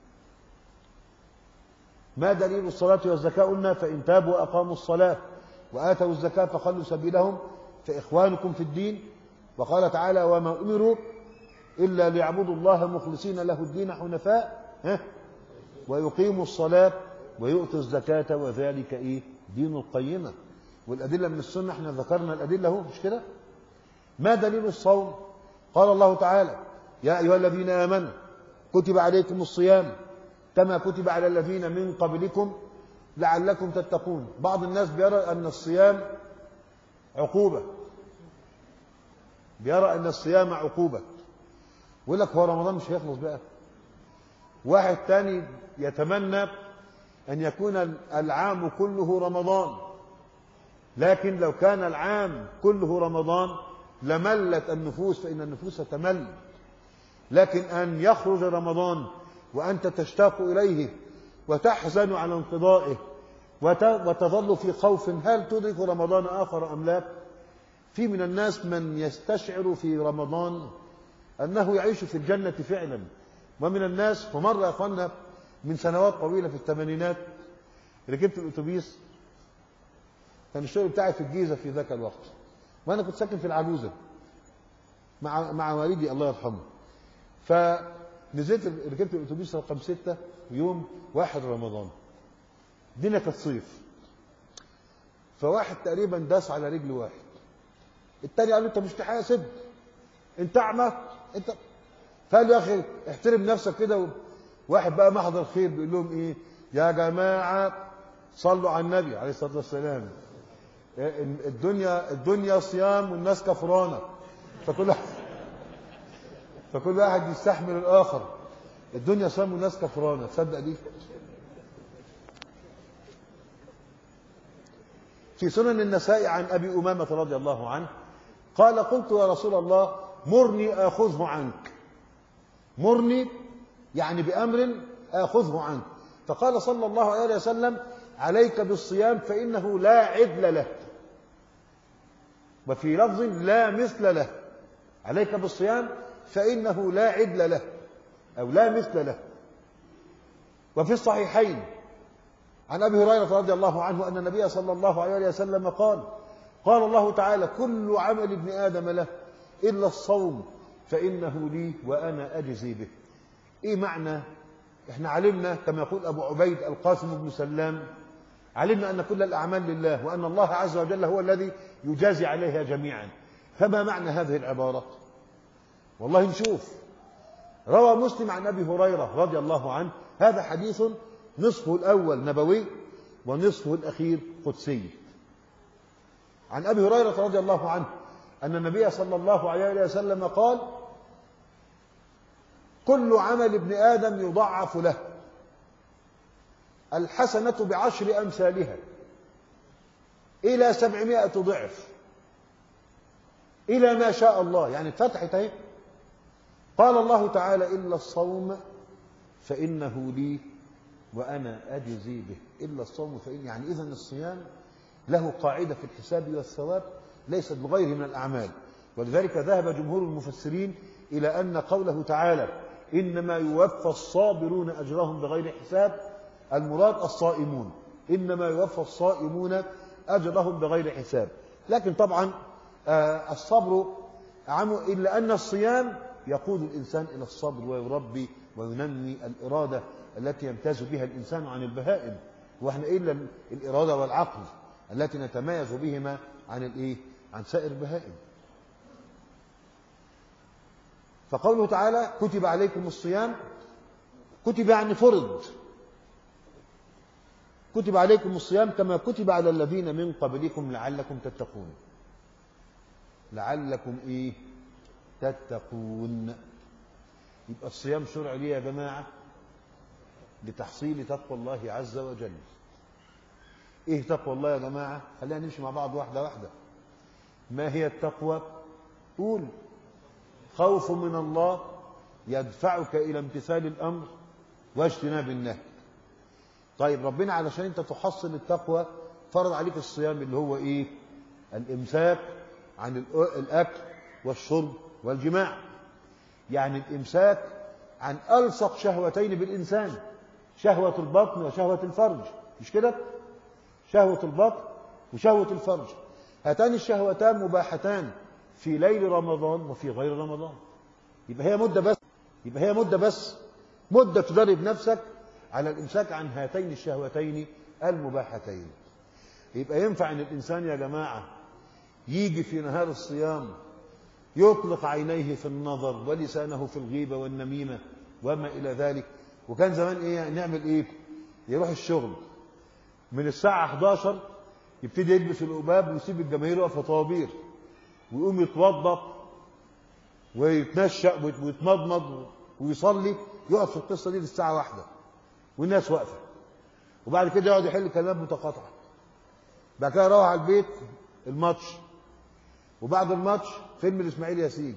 ما دليل الصلاة والزكاة؟ قلنا فإن تابوا وأقاموا الصلاة وآتوا الزكاة فخلوا سبيلهم فإخوانكم في الدين. وقال تعالى وما أمروا إلا ليعبدوا الله مخلصين له الدين حنفاء ويقيموا الصلاة ويؤتوا الزكاة وذلك دين القيمة. والأدلة من السنة احنا ذكرنا الأدلة اهو مش كده. ما دليل الصوم؟ قال الله تعالى يا أيها الذين آمنوا كتب عليكم الصيام كما كتب على الذين من قبلكم لعلكم تتقون. بعض الناس بيرى أن الصيام عقوبة، بيرى أن الصيام عقوبة، ويقول لك هو رمضان مش هيخلص بقى. واحد تاني يتمنى أن يكون العام كله رمضان، لكن لو كان العام كله رمضان لملت النفوس، فإن النفوس تمل. لكن أن يخرج رمضان وأنت تشتاق إليه وتحزن على انقضائه وتظل في خوف هل تدرك رمضان آخر أم لا. في من الناس من يستشعر في رمضان أنه يعيش في الجنة فعلا، ومن الناس فمرة يا أخوانا من سنوات طويلة في الثمانينات ركبت الأتوبيس، كان الشغل بتاعي في الجيزة في ذاك الوقت، وأنا كنت ساكن في العجوزة مع والدي الله يرحمه. فنزلت ركبت الأتوبيس رقم 6 يوم 1 رمضان، الدنيا كانت صيف، فواحد تقريبا داس على رجل واحد، التاني قال له انت مش تحاسب، انت اعمى انت. فقال له يا اخي احترم نفسك كده. واحد بقى محضر خير بيقول لهم ايه يا جماعه صلوا على النبي عليه الصلاه والسلام، الدنيا صيام والناس كفرانه، فكل واحد يستحمل الاخر. الدنيا صيام والناس كفرانه، تصدق دي؟ في سنن النسائي عن ابي امامه رضي الله عنه قال قلت يا رسول الله مرني آخذه عنك، مرني يعني بأمر آخذه عنك. فقال صلى الله عليه وسلم عليك بالصيام فإنه لا عدل له، وفي لفظ لا مثل له، عليك بالصيام فإنه لا عدل له أو لا مثل له. وفي الصحيحين عن أبي هريرة رضي الله عنه أن النبي صلى الله عليه وسلم قال الله تعالى كل عمل ابن آدم له إلا الصوم فإنه لي وأنا أجزي به. إيه معنى؟ إحنا علمنا كما يقول أبو عبيد القاسم بن سلام، علمنا أن كل الأعمال لله وأن الله عز وجل هو الذي يجازي عليها جميعا. فما معنى هذه العبارة؟ والله نشوف. روى مسلم عن أبي هريرة رضي الله عنه، هذا حديث نصفه الأول نبوي ونصفه الأخير قدسي. عن أبي هريرة رضي الله عنه أن النبي صلى الله عليه وسلم قال كل عمل ابن آدم يضاعف له، الحسنة ب10 أمثالها إلى 700 ضعف إلى ما شاء الله. يعني اتفتحت اهي. قال الله تعالى إلا الصوم فإنه لي وأنا أجزي به. إلا الصوم فإن، يعني إذن الصيام له قاعدة في الحساب والثواب ليست بغيره من الأعمال. ولذلك ذهب جمهور المفسرين إلى أن قوله تعالى إنما يوفى الصابرون أجرهم بغير حساب، المراد الصائمون، إنما يوفى الصائمون أجرهم بغير حساب. لكن طبعا الصبر إلا أن الصيام يقود الإنسان إلى الصبر ويربي وينمي الإرادة التي يمتاز بها الإنسان عن البهائم، وإحنا إلا الإرادة والعقل التي نتميز بهما عن سائر البهائم. فقوله تعالى كتب عليكم الصيام كتب يعني فرض. كتب عليكم الصيام كما كتب على الذين من قبلكم لعلكم تتقون. لعلكم ايه؟ تتقون. يبقى الصيام شرع ليه يا جماعة؟ لتحصيل تقوى الله عز وجل. ايه تقوى الله يا جماعة؟ خلينا نمشي مع بعض واحدة واحدة. ما هي التقوى؟ قول. خوف من الله يدفعك إلى امتثال الأمر واجتناب النهي. طيب ربنا علشان انت تحصل التقوى فرض عليك الصيام اللي هو ايه؟ الامساك عن الاكل والشرب والجماع. يعني الامساك عن ألصق شهوتين بالإنسان، شهوة البطن وشهوة الفرج، مش كده؟ شهوة البطن وشهوة الفرج، هاتان الشهوتان مباحتان في ليل رمضان وفي غير رمضان. يبقى هي مدة بس مدة تدرب نفسك على الإمساك عن هاتين الشهوتين المباحتين. يبقى ينفع أن الإنسان يا جماعة يجي في نهار الصيام يطلق عينيه في النظر ولسانه في الغيبة والنميمة وما إلى ذلك. وكان زمان إيه نعمل إيه؟ يروح الشغل من الساعة 11 يبتدي يلبس القباب ويسيب الجماهير يقف في طوابير ويقوم يتوضأ ويتنشأ ويتمضمض ويصلي، يقف في القصة دي للساعة 1 والناس واقفة، وبعد كده يقعد يحل كلام متقاطع. بعد كده يروح على البيت الماتش، وبعد الماتش فيلم الإسماعيل ياسين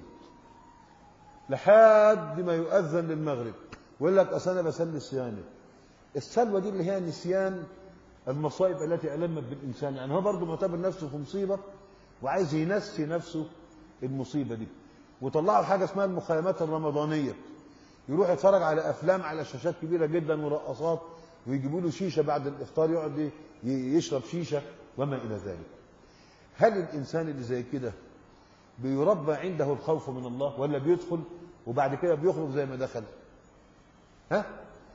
لحد ما يؤذن للمغرب ويقول لك أصل أنا بسلي صيامي. السلوى دي اللي هي نسيان المصائب التي ألمت بالإنسان. يعني هو برضه معتبر نفسه في مصيبة وعايز ينسي نفسه المصيبة دي، وطلعوا حاجة اسمها المخيمات الرمضانية. يروح يتفرج على أفلام على شاشات كبيرة جدا ورقصات، ويجيبوا له شيشة بعد الإفطار يقعد يشرب شيشة وما إلى ذلك. هل الإنسان اللي زي كده بيربى عنده الخوف من الله ولا بيدخل وبعد كده بيخرج زي ما دخل؟ ها؟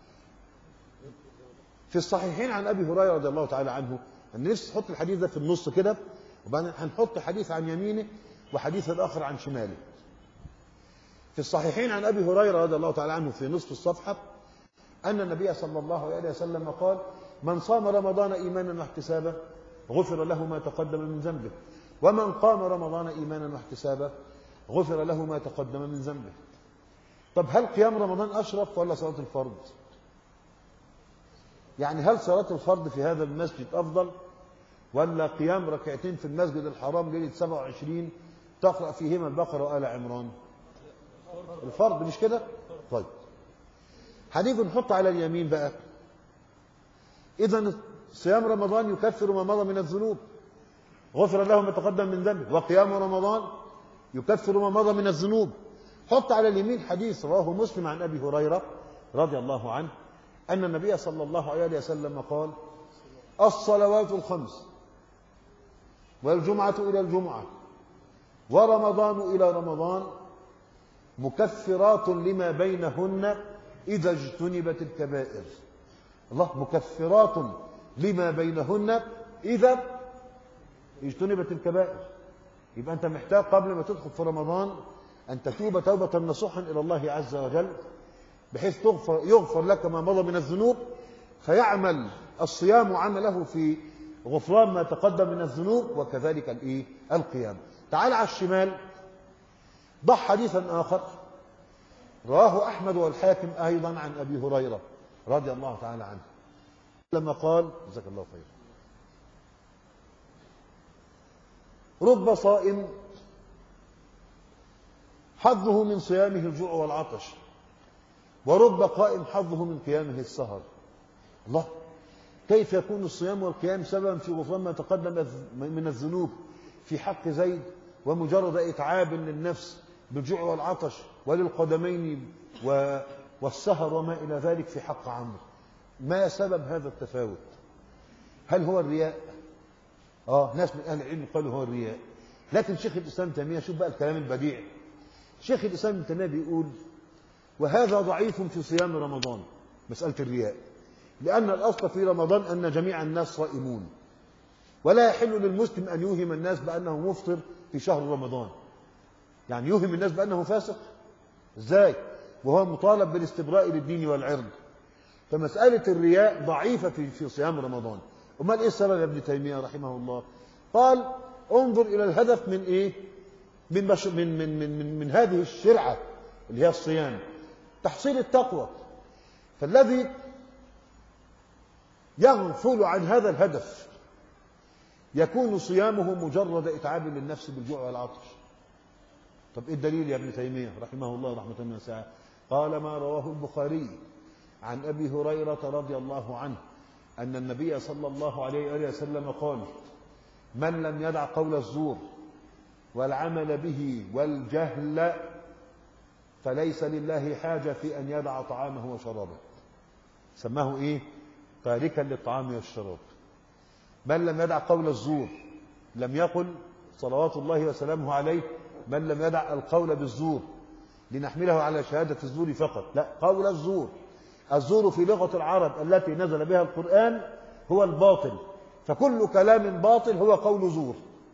في الصحيحين عن أبي هريرة رضي الله تعالى عنه، أنا نفسي تحط الحديث ده في النص كده، وبعدين هنحط حديث عن يمينه وحديث الآخر عن شماله. في الصحيحين عن أبي هريرة رضي الله تعالى عنه في نصف الصفحة أن النبي صلى الله عليه وسلم قال: من صام رمضان إيمانا واحتسابا غفر له ما تقدم من ذنبه، ومن قام رمضان إيمانا واحتسابا غفر له ما تقدم من ذنبه. طب هل قيام رمضان أشرف ولا صلاة الفرض؟ يعني هل صلاة الفرض في هذا المسجد أفضل ولا قيام ركعتين في المسجد الحرام ليلة 27 تقرأ فيهما البقرة وآل عمران؟ الفرض، مش كده؟ طيب هنيجي نحط على اليمين بقى. إذن صيام رمضان يكفر ما مضى من الذنوب، غفر له ما تقدم من ذنبه، وقيام رمضان يكفر ما مضى من الذنوب. حط على اليمين حديث رواه مسلم عن أبي هريرة رضي الله عنه أن النبي صلى الله عليه وسلم قال: الصلوات الخمس والجمعة إلى الجمعة ورمضان إلى رمضان مكفرات لما بينهن إذا اجتنبت الكبائر. الله، مكفرات لما بينهن إذا اجتنبت الكبائر. يبقى أنت محتاج قبل ما تدخل في رمضان أن تتوب توبة نصوحا إلى الله عز وجل، بحيث يغفر لك ما مضى من الذنوب، فيعمل الصيام عمله في غفران ما تقدم من الذنوب، وكذلك القيام. تعال على الشمال، ضع حديثا آخر رواه أحمد والحاكم أيضا عن أبي هريرة رضي الله تعالى عنه لما قال: جزاك الله خير، رب صائم حظه من صيامه الجوع والعطش، ورب قائم حظه من قيامه السهر. الله، كيف يكون الصيام والقيام سببا في غفران ما تقدم من الذنوب في حق زيد، ومجرد إتعاب للنفس بالجوع والعطش وللقدمين والسهر وما إلى ذلك في حق عمرو؟ ما سبب هذا التفاوت؟ هل هو الرياء؟ ناس من أهل العلم قالوا هو الرياء، لكن شيخ الإسلام تيمية، شوف بقى الكلام البديع، شيخ الإسلام تيمية بيقول: وهذا ضعيف في صيام رمضان، مسألة الرياء، لأن الأصل في رمضان أن جميع الناس صائمون، ولا يحل للمسلم أن يوهم الناس بأنه مفطر في شهر رمضان. يعني يوهم الناس بأنه فاسق؟ إزاي؟ وهو مطالب بالاستبراء للدين والعرض. فمسألة الرياء ضعيفة في صيام رمضان. أمال إيه السبب يا ابن تيمية رحمه الله؟ قال انظر إلى الهدف من إيه؟ من هذه الشرعة اللي هي الصيام، تحصيل التقوى. فالذي يغفل عن هذا الهدف يكون صيامه مجرد إتعاب للنفس بالجوع والعطش. طب إيه الدليل يا ابن تيمية رحمه الله رحمة واسعة؟ قال ما رواه البخاري عن أبي هريرة رضي الله عنه أن النبي صلى الله عليه وآله وسلم قال من لم يدع قول الزور والعمل به والجهل فليس لله حاجة في أن يدع طعامه وشرابه. سماه إيه؟ تاركا للطعام والشراب. من لم يدع قول الزور، لم يقل صلوات الله وسلامه عليه من لم يدع القول بالزور لنحمله على شهادة الزور فقط، لا، قول الزور. الزور في لغة العرب التي نزل بها القرآن هو الباطل، فكل كلام باطل هو قول زور.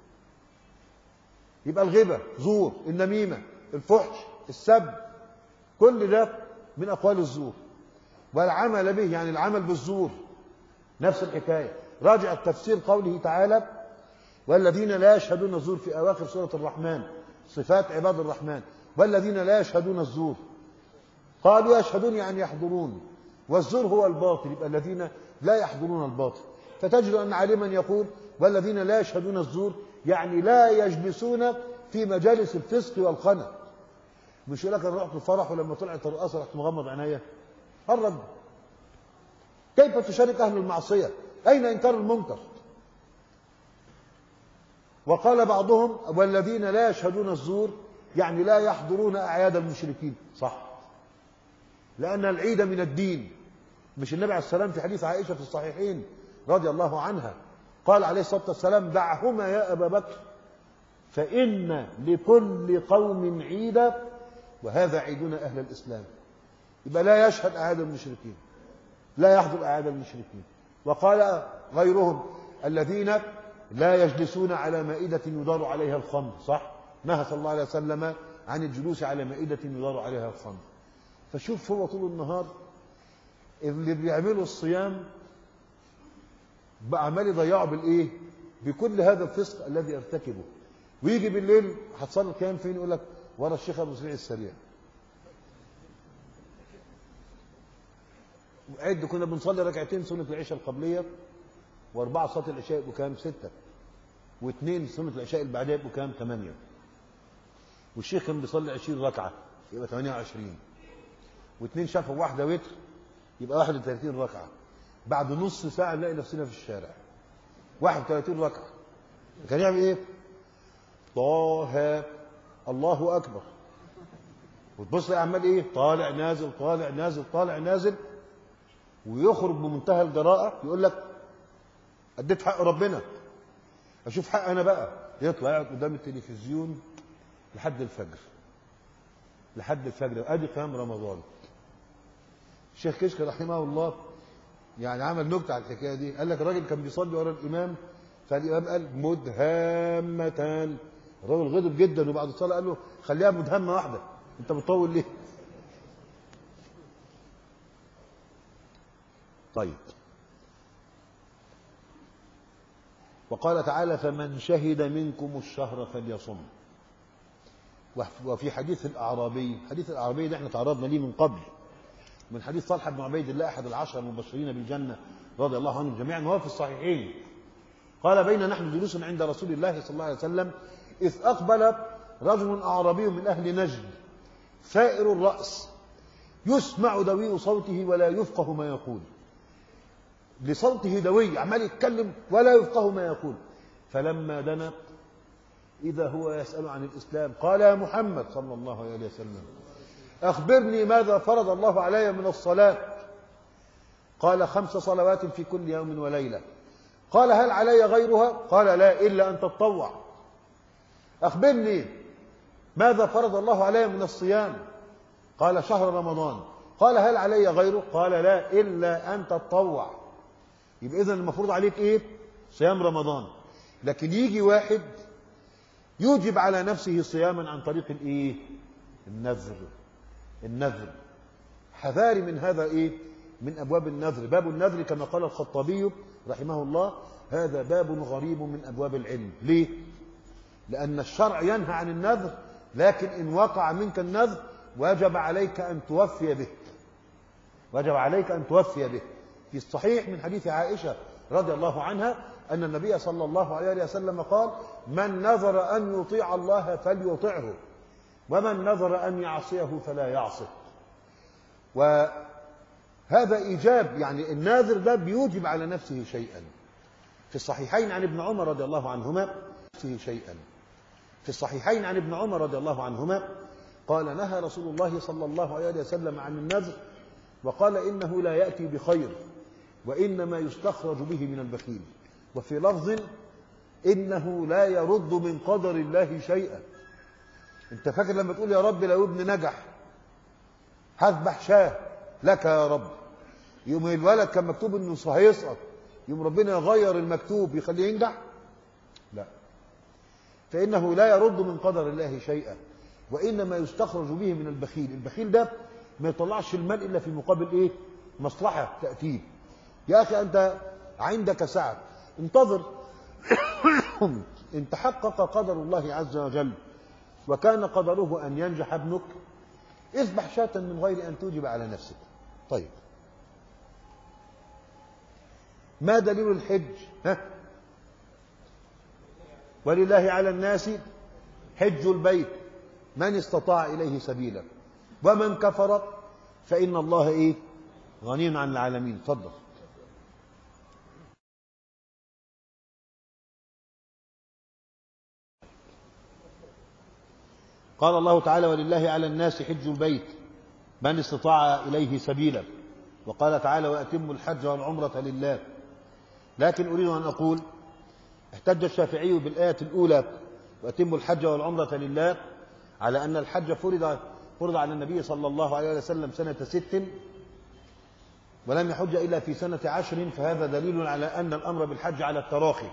يبقى الغيبة زور، النميمة، الفحش، السب، كل ده من أقوال الزور. والعمل به يعني العمل بالزور نفس الحكاية. راجع التفسير قوله تعالى والذين لا يشهدون الزور في أواخر سورة الرحمن، صفات عباد الرحمن. والذين لا يشهدون الزور، قالوا يشهدون يعني يحضرون، والزور هو الباطل، يبقى الذين لا يحضرون الباطل. فتجد أن عالما يقول والذين لا يشهدون الزور يعني لا يجلسون في مجالس الفسق والخنا. مش يقول لك انا رحت الفرح ولما طلعت الرقاصه رحت مغمض عينيا. الرد كيف تشارك اهل المعصيه؟ اين انكار المنكر؟ وقال بعضهم والذين لا يشهدون الزور يعني لا يحضرون اعياد المشركين. صح، لان العيد من الدين. مش النبي عليه السلام في حديث عائشه في الصحيحين رضي الله عنها قال عليه الصلاه والسلام دعهما يا ابا بكر فان لكل قوم عيدا وهذا عيدنا أهل الإسلام. يبقى لا يشهد أعياد المشركين، لا يحضر أعياد المشركين. وقال غيرهم الذين لا يجلسون على مائدة يدار عليها الخمر. صح، نهى صلى الله عليه وسلم عن الجلوس على مائدة يدار عليها الخمر. فشوف هو طول النهار اللي بيعملوا الصيام بعمال يضيعوا بالإيه؟ بكل هذا الفسق الذي ارتكبه. ويجي بالليل هتصلي القيام فين؟ يقول لك ورا الشيخ ابو سريع السريع. وعد كنا بنصلي ركعتين سنه العشاء القبليه، واربعه صلاه العشاء يبقوا كام؟ 6، واثنين سنه العشاء اللي بعدها يبقوا كام؟ 8. والشيخ كان بيصلي 20 ركعه يبقى 28، واثنين شافوا واحده وتر يبقى 31 ركعه. بعد نص ساعه نلاقي نفسنا في الشارع 31 ركعه. كان يعمل ايه؟ طه الله أكبر، وتبص عمال إيه؟ طالع نازل طالع نازل طالع نازل، ويخرج بمنتهى الجراءة يقول لك أديت حق ربنا، أشوف حق أنا بقى. يطلع يقعد قدام التلفزيون لحد الفجر، لحد الفجر. أدي قيام رمضان. الشيخ كشك رحمه الله يعني عمل نكتة على الحكاية دي. قال لك الراجل كان بيصلي ورا الإمام، فالإمام قال مدهامتان. الراجل غضب جدا، وبعد الصلاه قال له خليها مدهمه واحده، انت بتطول ليه؟ طيب. وقال تعالى فمن شهد منكم الشهر فليصم. وفي حديث الاعرابي، حديث الاعرابي ده احنا تعرضنا ليه من قبل، من حديث طلحه بن عبيد الله احد العشره المبشرين بالجنه رضي الله عنهم جميعا، وهو في الصحيحين. قال بين نحن جلوس عند رسول الله صلى الله عليه وسلم إذ أقبل رجل أعرابي من أهل نجد ثائر الرأس يسمع دوي صوته ولا يفقه ما يقول. لصوته دوي، عمال يتكلم ولا يفقه ما يقول. فلما دنا إذا هو يسأل عن الإسلام قال يا محمد صلى الله عليه وسلم أخبرني ماذا فرض الله علي من الصلاة؟ قال 5 صلوات في كل يوم وليلة. قال هل علي غيرها؟ قال لا إلا أن تتطوع. أخبرني ماذا فرض الله علي من الصيام؟ قال شهر رمضان. قال هل علي غيره؟ قال لا إلا أن تتطوع. يبقى إذن المفروض عليك إيه؟ صيام رمضان. لكن يجي واحد يوجب على نفسه صياما عن طريق الإيه؟ النذر. النذر. حذاري من هذا إيه؟ من أبواب النذر. باب النذر كما قال الخطابي رحمه الله هذا باب غريب من أبواب العلم. ليه؟ لأن الشرع ينهى عن النذر، لكن إن وقع منك النذر وجب عليك أن توفي به، وجب عليك أن توفي به. في الصحيح من حديث عائشة رضي الله عنها أن النبي صلى الله عليه وسلم قال: من نذر أن يطيع الله فليطعه، ومن نذر أن يعصيه فلا يعصه. وهذا إيجاب، يعني الناذر ده بيوجب على نفسه شيئا. في الصحيحين عن ابن عمر رضي الله عنهما في الصحيحين عن ابن عمر رضي الله عنهما قال: نهى رسول الله صلى الله عليه وسلم عن النذر، وقال: إنه لا يأتي بخير، وإنما يستخرج به من البخيل. وفي لفظ: إنه لا يرد من قدر الله شيئا. انت فاكر لما تقول يا رب لو ابن نجح هذبح شاه لك يا رب، يوم الولد كان مكتوب انه هيسقط، يوم ربنا يغير المكتوب يخليه ينجح؟ لا. فإنه لا يرد من قدر الله شيئا، وإنما يستخرج به من البخيل. البخيل ده ما يطلعش المال إلا في مقابل إيه؟ مصلحة تأتيه. يا أخي أنت عندك سعة، انتظر. إن تحقق قدر الله عز وجل وكان قدره أن ينجح ابنك، اذبح شاة من غير أن توجب على نفسك. طيب، ما دليل الحج؟ ولله على الناس حج البيت من استطاع إليه سبيلا، ومن كفر فإن الله إيه؟ غني عن العالمين. تفضل. قال الله تعالى: ولله على الناس حج البيت من استطاع إليه سبيلا. وقال تعالى: وأتموا الحج والعمرة لله. لكن أريد أن أقول: احتج الشافعي بالآية الأولى وأتموا الحج والعمرة لله على أن الحج فرض على النبي صلى الله عليه وسلم سنة 6 ولم يحج إلا في سنة 10، فهذا دليل على أن الأمر بالحج على التراخي.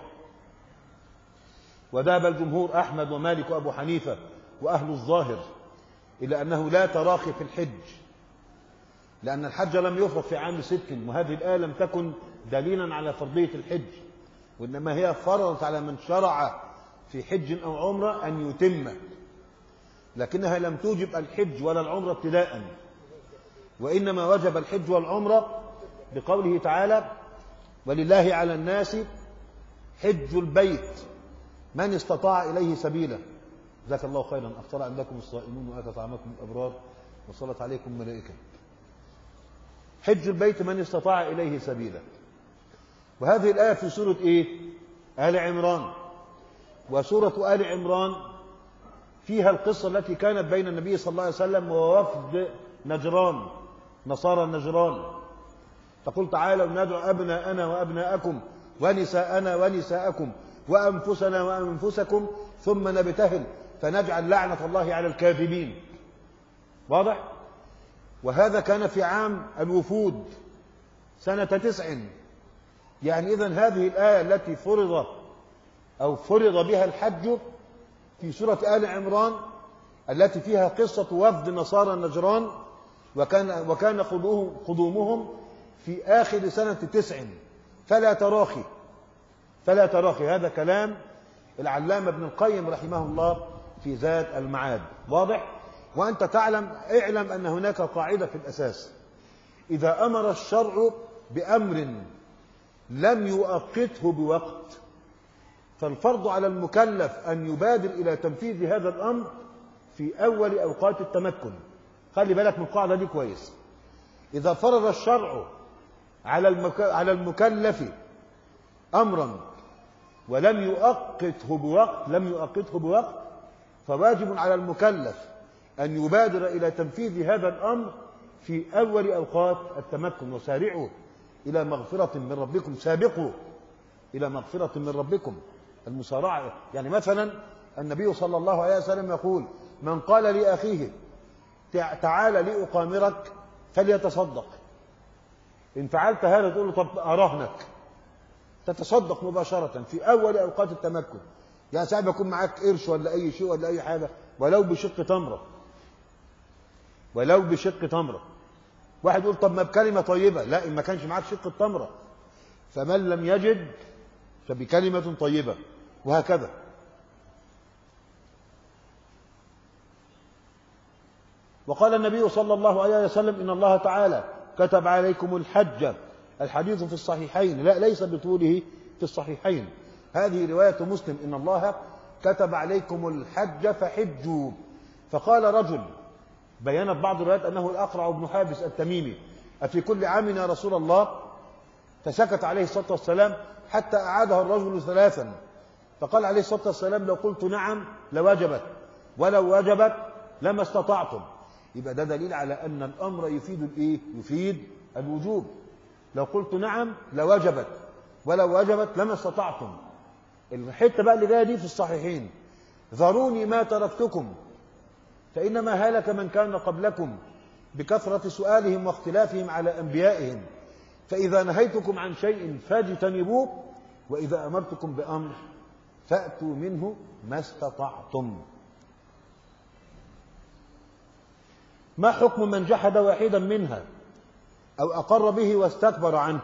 وذهب الجمهور أحمد ومالك وأبو حنيفة وأهل الظاهر إلى أنه لا تراخي في الحج، لأن الحج لم يفرض في عام 6، وهذه الآية لم تكن دليلا على فرضية الحج، وإنما هي فرضت على من شرع في حج أو عمرة أن يتم، لكنها لم توجب الحج ولا العمرة ابتداء، وإنما وجب الحج والعمرة بقوله تعالى: ولله على الناس حج البيت من استطاع إليه سبيلا. جزاك الله خيرا. أفطر عندكم الصائمون وآتى طعامكم الأبرار وصلت عليكم ملائكة. حج البيت من استطاع إليه سبيلا. وهذه الآية في سورة إيه؟ آل عمران. وسورة آل عمران فيها القصة التي كانت بين النبي صلى الله عليه وسلم ووفد نجران، نصارى النجران. تقول: تعالوا ندعو أبناءنا وأبناءكم ونساءنا ونساءكم وأنفسنا وأنفسكم ثم نبتهل فنجعل لعنة الله على الكاذبين. واضح؟ وهذا كان في عام الوفود سنة 9. يعني إذن هذه الآية التي فرض بها الحج في سورة آل عمران التي فيها قصة وفد نصارى النجران وكان قدومهم في آخر سنة 9، فلا تراخي. هذا كلام العلامة ابن القيم رحمه الله في زاد المعاد. واضح؟ وأنت اعلم أن هناك قاعدة في الأساس: إذا أمر الشرع بأمر لم يؤقته بوقت فالفرض على المكلف أن يبادر إلى تنفيذ هذا الأمر في أول أوقات التمكن. خلي بالك من القاعدة دي كويس. إذا فرض الشرع على المكلف أمرا ولم يؤقته بوقت فواجب على المكلف أن يبادر إلى تنفيذ هذا الأمر في أول أوقات التمكن. وسارعوا إلى مغفرة من ربكم، سابقوا إلى مغفرة من ربكم. المسارعة يعني مثلا النبي صلى الله عليه وسلم يقول: من قال لأخيه تعال لأقامرك فليتصدق. إن فعلت هذا تقول له: طب أراهنك. تتصدق مباشرة في أول أوقات التمكن. يعني ساعة يكون معاك قرش ولا أي شيء ولا أي حاجة ولو بشق تمرة. ولو بشق تمرة. واحد يقول طب ما بكلمة طيبة، لا إن ما كانش معاك شق التمرة. فمن لم يجد فبكلمة طيبة، وهكذا. وقال النبي صلى الله عليه وسلم إن الله تعالى كتب عليكم الحج، الحديث في الصحيحين، لا ليس بطوله في الصحيحين، هذه رواية مسلم، إن الله كتب عليكم الحج فحجوا. فقال رجل، بينت بعض الروايات أنه الأقرع بن حابس التميمي، أفي كل عام يا رسول الله؟ فسكت عليه الصلاة والسلام حتى أعادها الرجل ثلاثا، فقال عليه الصلاة والسلام لو قلت نعم لوجبت، ولو وجبت لما استطعتم. يبقى ده دليل على أن الأمر يفيد الإيه؟ يفيد الوجوب. لو قلت نعم لوجبت، ولو وجبت لما استطعتم. الحتة بقى اللي جاية دي في الصحيحين، ذروني ما تركتكم فإنما هلك من كان قبلكم بكثرة سؤالهم واختلافهم على أنبيائهم، فإذا نهيتكم عن شيء فاجتنبوه، وإذا أمرتكم بأمر فأتوا منه ما استطعتم. ما حكم من جحد واحدا منها أو أقر به واستكبر عنه؟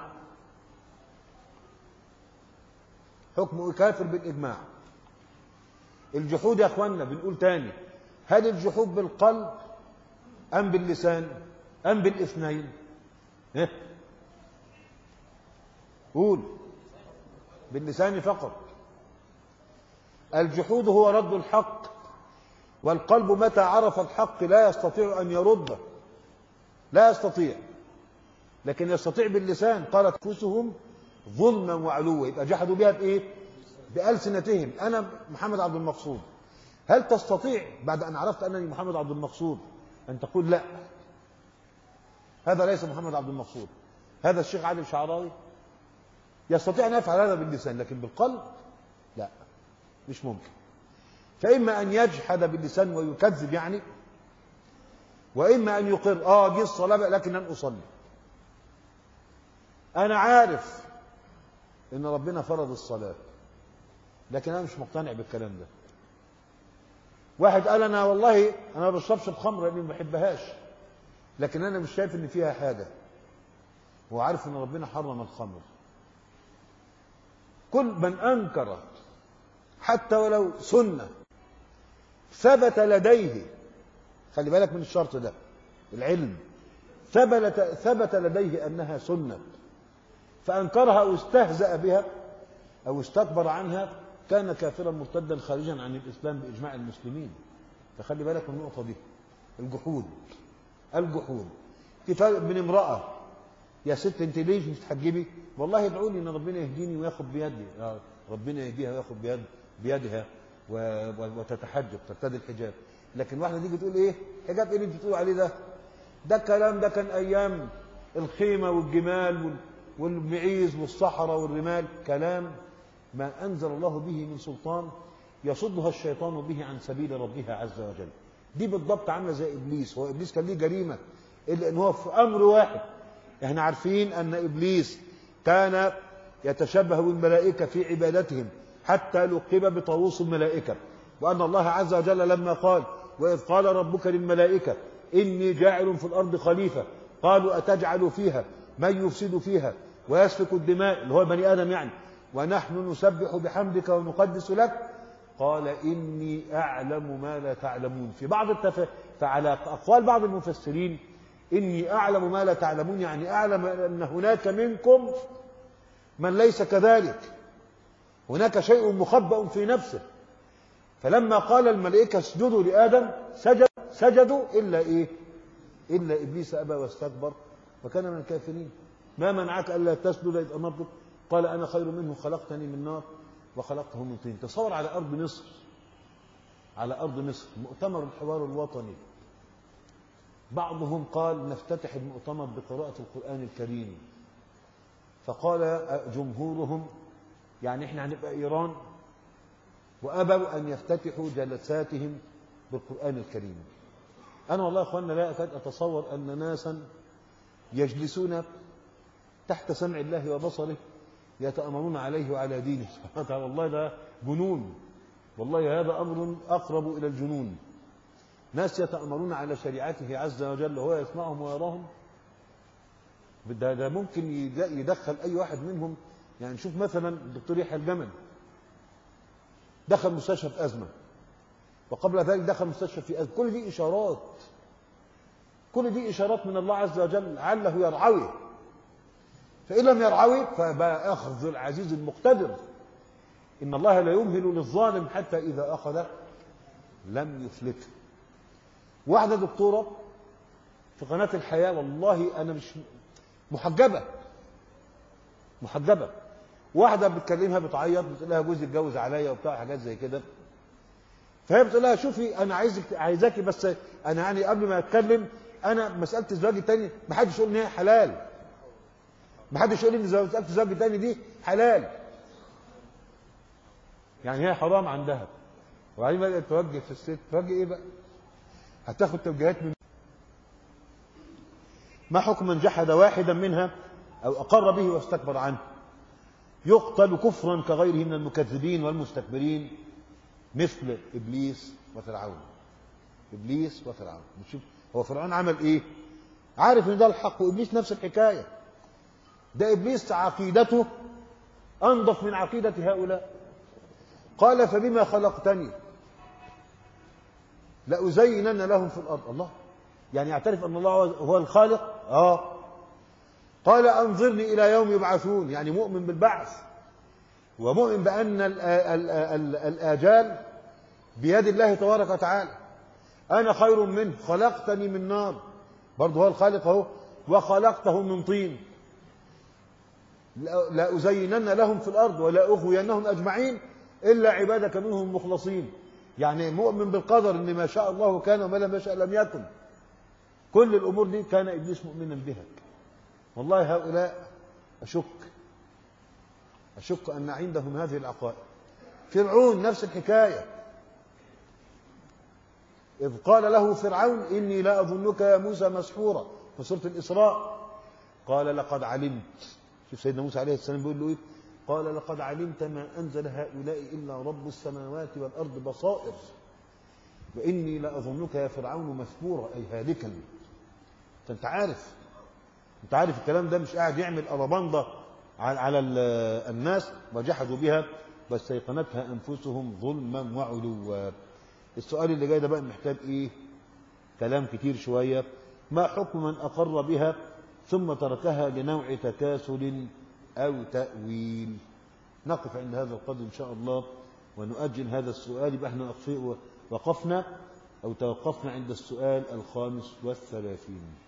حكم كافر بالإجماع. الجحود يا أخوانا بنقول تاني، هل الجحود بالقلب أم باللسان أم بالاثنين؟ قول. باللسان فقط. الجحود هو رد الحق، والقلب متى عرف الحق لا يستطيع أن يرده، لا يستطيع، لكن يستطيع باللسان. قالت أنفسهم ظلما وعلوا، يبقى جحدوا بها بإيه؟ بألسنتهم. أنا محمد عبد المقصود، هل تستطيع بعد أن عرفت أنني محمد عبد المقصود أن تقول لا هذا ليس محمد عبد المقصود، هذا الشيخ علي الشعراوي؟ يستطيع أن يفعل هذا باللسان، لكن بالقلب لا، مش ممكن. فإما أن يجحد باللسان ويكذب يعني، وإما أن يقر دي الصلاة لكن لن أصلي. أنا عارف إن ربنا فرض الصلاة، لكن أنا مش مقتنع بالكلام ده. واحد قال أنا والله أنا ما بشربش الخمر لأني ما بحبهاش، لكن أنا مش شايف إن فيها حاجة، هو عارف إن ربنا حرم الخمر. كل من أنكر حتى ولو سنة ثبت لديه، خلي بالك من الشرط ده، العلم، ثبت لديه أنها سنة فأنكرها أو استهزأ بها أو استكبر عنها، كان كافرا مرتدا خارجا عن الإسلام بإجماع المسلمين. فخلي بالك من النقطة دي. الجحود في فرق بين امرأة يا ست انت ليش مش تحجبي؟ والله ادعوا لي ان ربنا يهديني وياخد بيدي، ربنا يهديها وياخد بيدها وتتحجب ترتدي الحجاب. لكن واحده تيجي تقول ايه حجاب؟ ايه اللي انت بتقول عليه ده الكلام ده كان ايام الخيمه والجمال والمعيز والصحراء والرمال، كلام ما انزل الله به من سلطان يصدها الشيطان به عن سبيل ربها عز وجل. دي بالضبط عامله زي ابليس. هو ابليس كان ليه جريمه الا ان هو في امر واحد. احنا عارفين ان ابليس كان يتشبه بالملائكه في عبادتهم حتى لقب بطاووس الملائكه، وان الله عز وجل لما قال واذ قال ربك للملائكه اني جاعل في الارض خليفه قالوا اتجعل فيها من يفسد فيها ويسفك الدماء، اللي هو بني ادم يعني، ونحن نسبح بحمدك ونقدس لك، قال إني أعلم ما لا تعلمون. في بعض فعلى أقوال بعض المفسرين إني أعلم ما لا تعلمون، يعني أعلم أن هناك منكم من ليس كذلك، هناك شيء مخبأ في نفسه. فلما قال الملائكة اسجدوا لآدم سجدوا إلا إيه؟ إلا إبليس أبى واستكبر وكان من الكافرين. ما منعك ألا تسجد إذ أمرتك؟ قال أنا خير منه خلقتني من نار وخلقته من طين. تصور على أرض مصر، على أرض مصر مؤتمر الحوار الوطني، بعضهم قال نفتتح المؤتمر بقراءة القرآن الكريم، فقال جمهورهم يعني احنا هنبقى إيران، وأبوا أن يفتتحوا جلساتهم بالقرآن الكريم. أنا والله يا أخوانا لا أكاد أتصور أن ناسا يجلسون تحت سمع الله وبصره يتأمرون عليه وعلى دينه سبحانه وتعالى. والله ده جنون، والله هذا أمر أقرب إلى الجنون. ناس يتأمرون على شريعته عز وجل وهو يسمعهم ويراهم. ده ممكن يدخل أي واحد منهم. يعني شوف مثلا الدكتور يحيى الجمل دخل مستشفى في أزمة، وقبل ذلك دخل مستشفى في أزمة. كل دي إشارات، كل دي إشارات من الله عز وجل لعله يرعوي، فإن لم يرعوي فبقى أخذ العزيز المقتدر. إن الله لا يمهل للظالم حتى إذا أخذ لم يفلته. واحدة دكتورة في قناة الحياة، والله أنا مش محجبة، واحدة بتكلمها بتعيط، بتقول لها جوزي اتجوز عليا وبتاع حاجات زي كده، فهي بتقول لها شوفي أنا عايزاكي، بس أنا يعني قبل ما أتكلم أنا مسألة الزواج التاني ما حدش يقول إن هي حلال، ما حدش يقول إن مسألة الزواج التاني دي حلال، يعني هي حرام عندها. وبعدين بدأت توجه في الست، توجه إيه بقى؟ هتاخد توجيهات من ما حكم من جحد واحدا منها أو أقر به واستكبر عنه؟ يقتل كفرا كغيره من المكذبين والمستكبرين مثل إبليس وفرعون. إبليس وفرعون، نشوف هو فرعون عمل إيه؟ عارف إن ده الحق، وإبليس نفس الحكاية. ده إبليس عقيدته أنظف من عقيدة هؤلاء. قال فبما خلقتني لأزينن لهم في الأرض. الله، يعني يعترف أن الله هو الخالق. قال أنظرني إلى يوم يبعثون، يعني مؤمن بالبعث ومؤمن بأن الآجال بيد الله تبارك وتعالى. أنا خير منه، خلقتني من نار، برضه هو الخالق اهو، وخلقته من طين. لا أزينن لهم في الأرض ولا أغوينهم أجمعين إلا عبادك منهم المخلصين. يعني مؤمن بالقدر، إن ما شاء الله كان وما لم يشاء لم يكن. كل الأمور دي كان إبليس مؤمنا بها. والله هؤلاء أشك أن عندهم هذه العقائد. فرعون نفس الحكاية، إذ قال له فرعون إني لا أظنك يا موسى مسحورا في سورة الإسراء. قال لقد علمت، شوف سيدنا موسى عليه السلام بيقول له إيه؟ قال لقد علمت ما أنزل هؤلاء إلا رب السماوات والأرض بصائر وإني لأظنك يا فرعون مسحورا، أي هالكا. أنت عارف الكلام ده مش قاعد يعمل أربنضة على الناس، وجحدوا بها واستيقنتها أنفسهم ظلما وعلوا. السؤال اللي جاي ده بقى محتاج إيه؟ كلام كتير شوية. ما حكم من أقر بها ثم تركها لنوع تكاسل أو تأويل؟ نقف عند هذا القدر إن شاء الله ونؤجل هذا السؤال. يبقى احنا وقفنا أو توقفنا عند السؤال 35.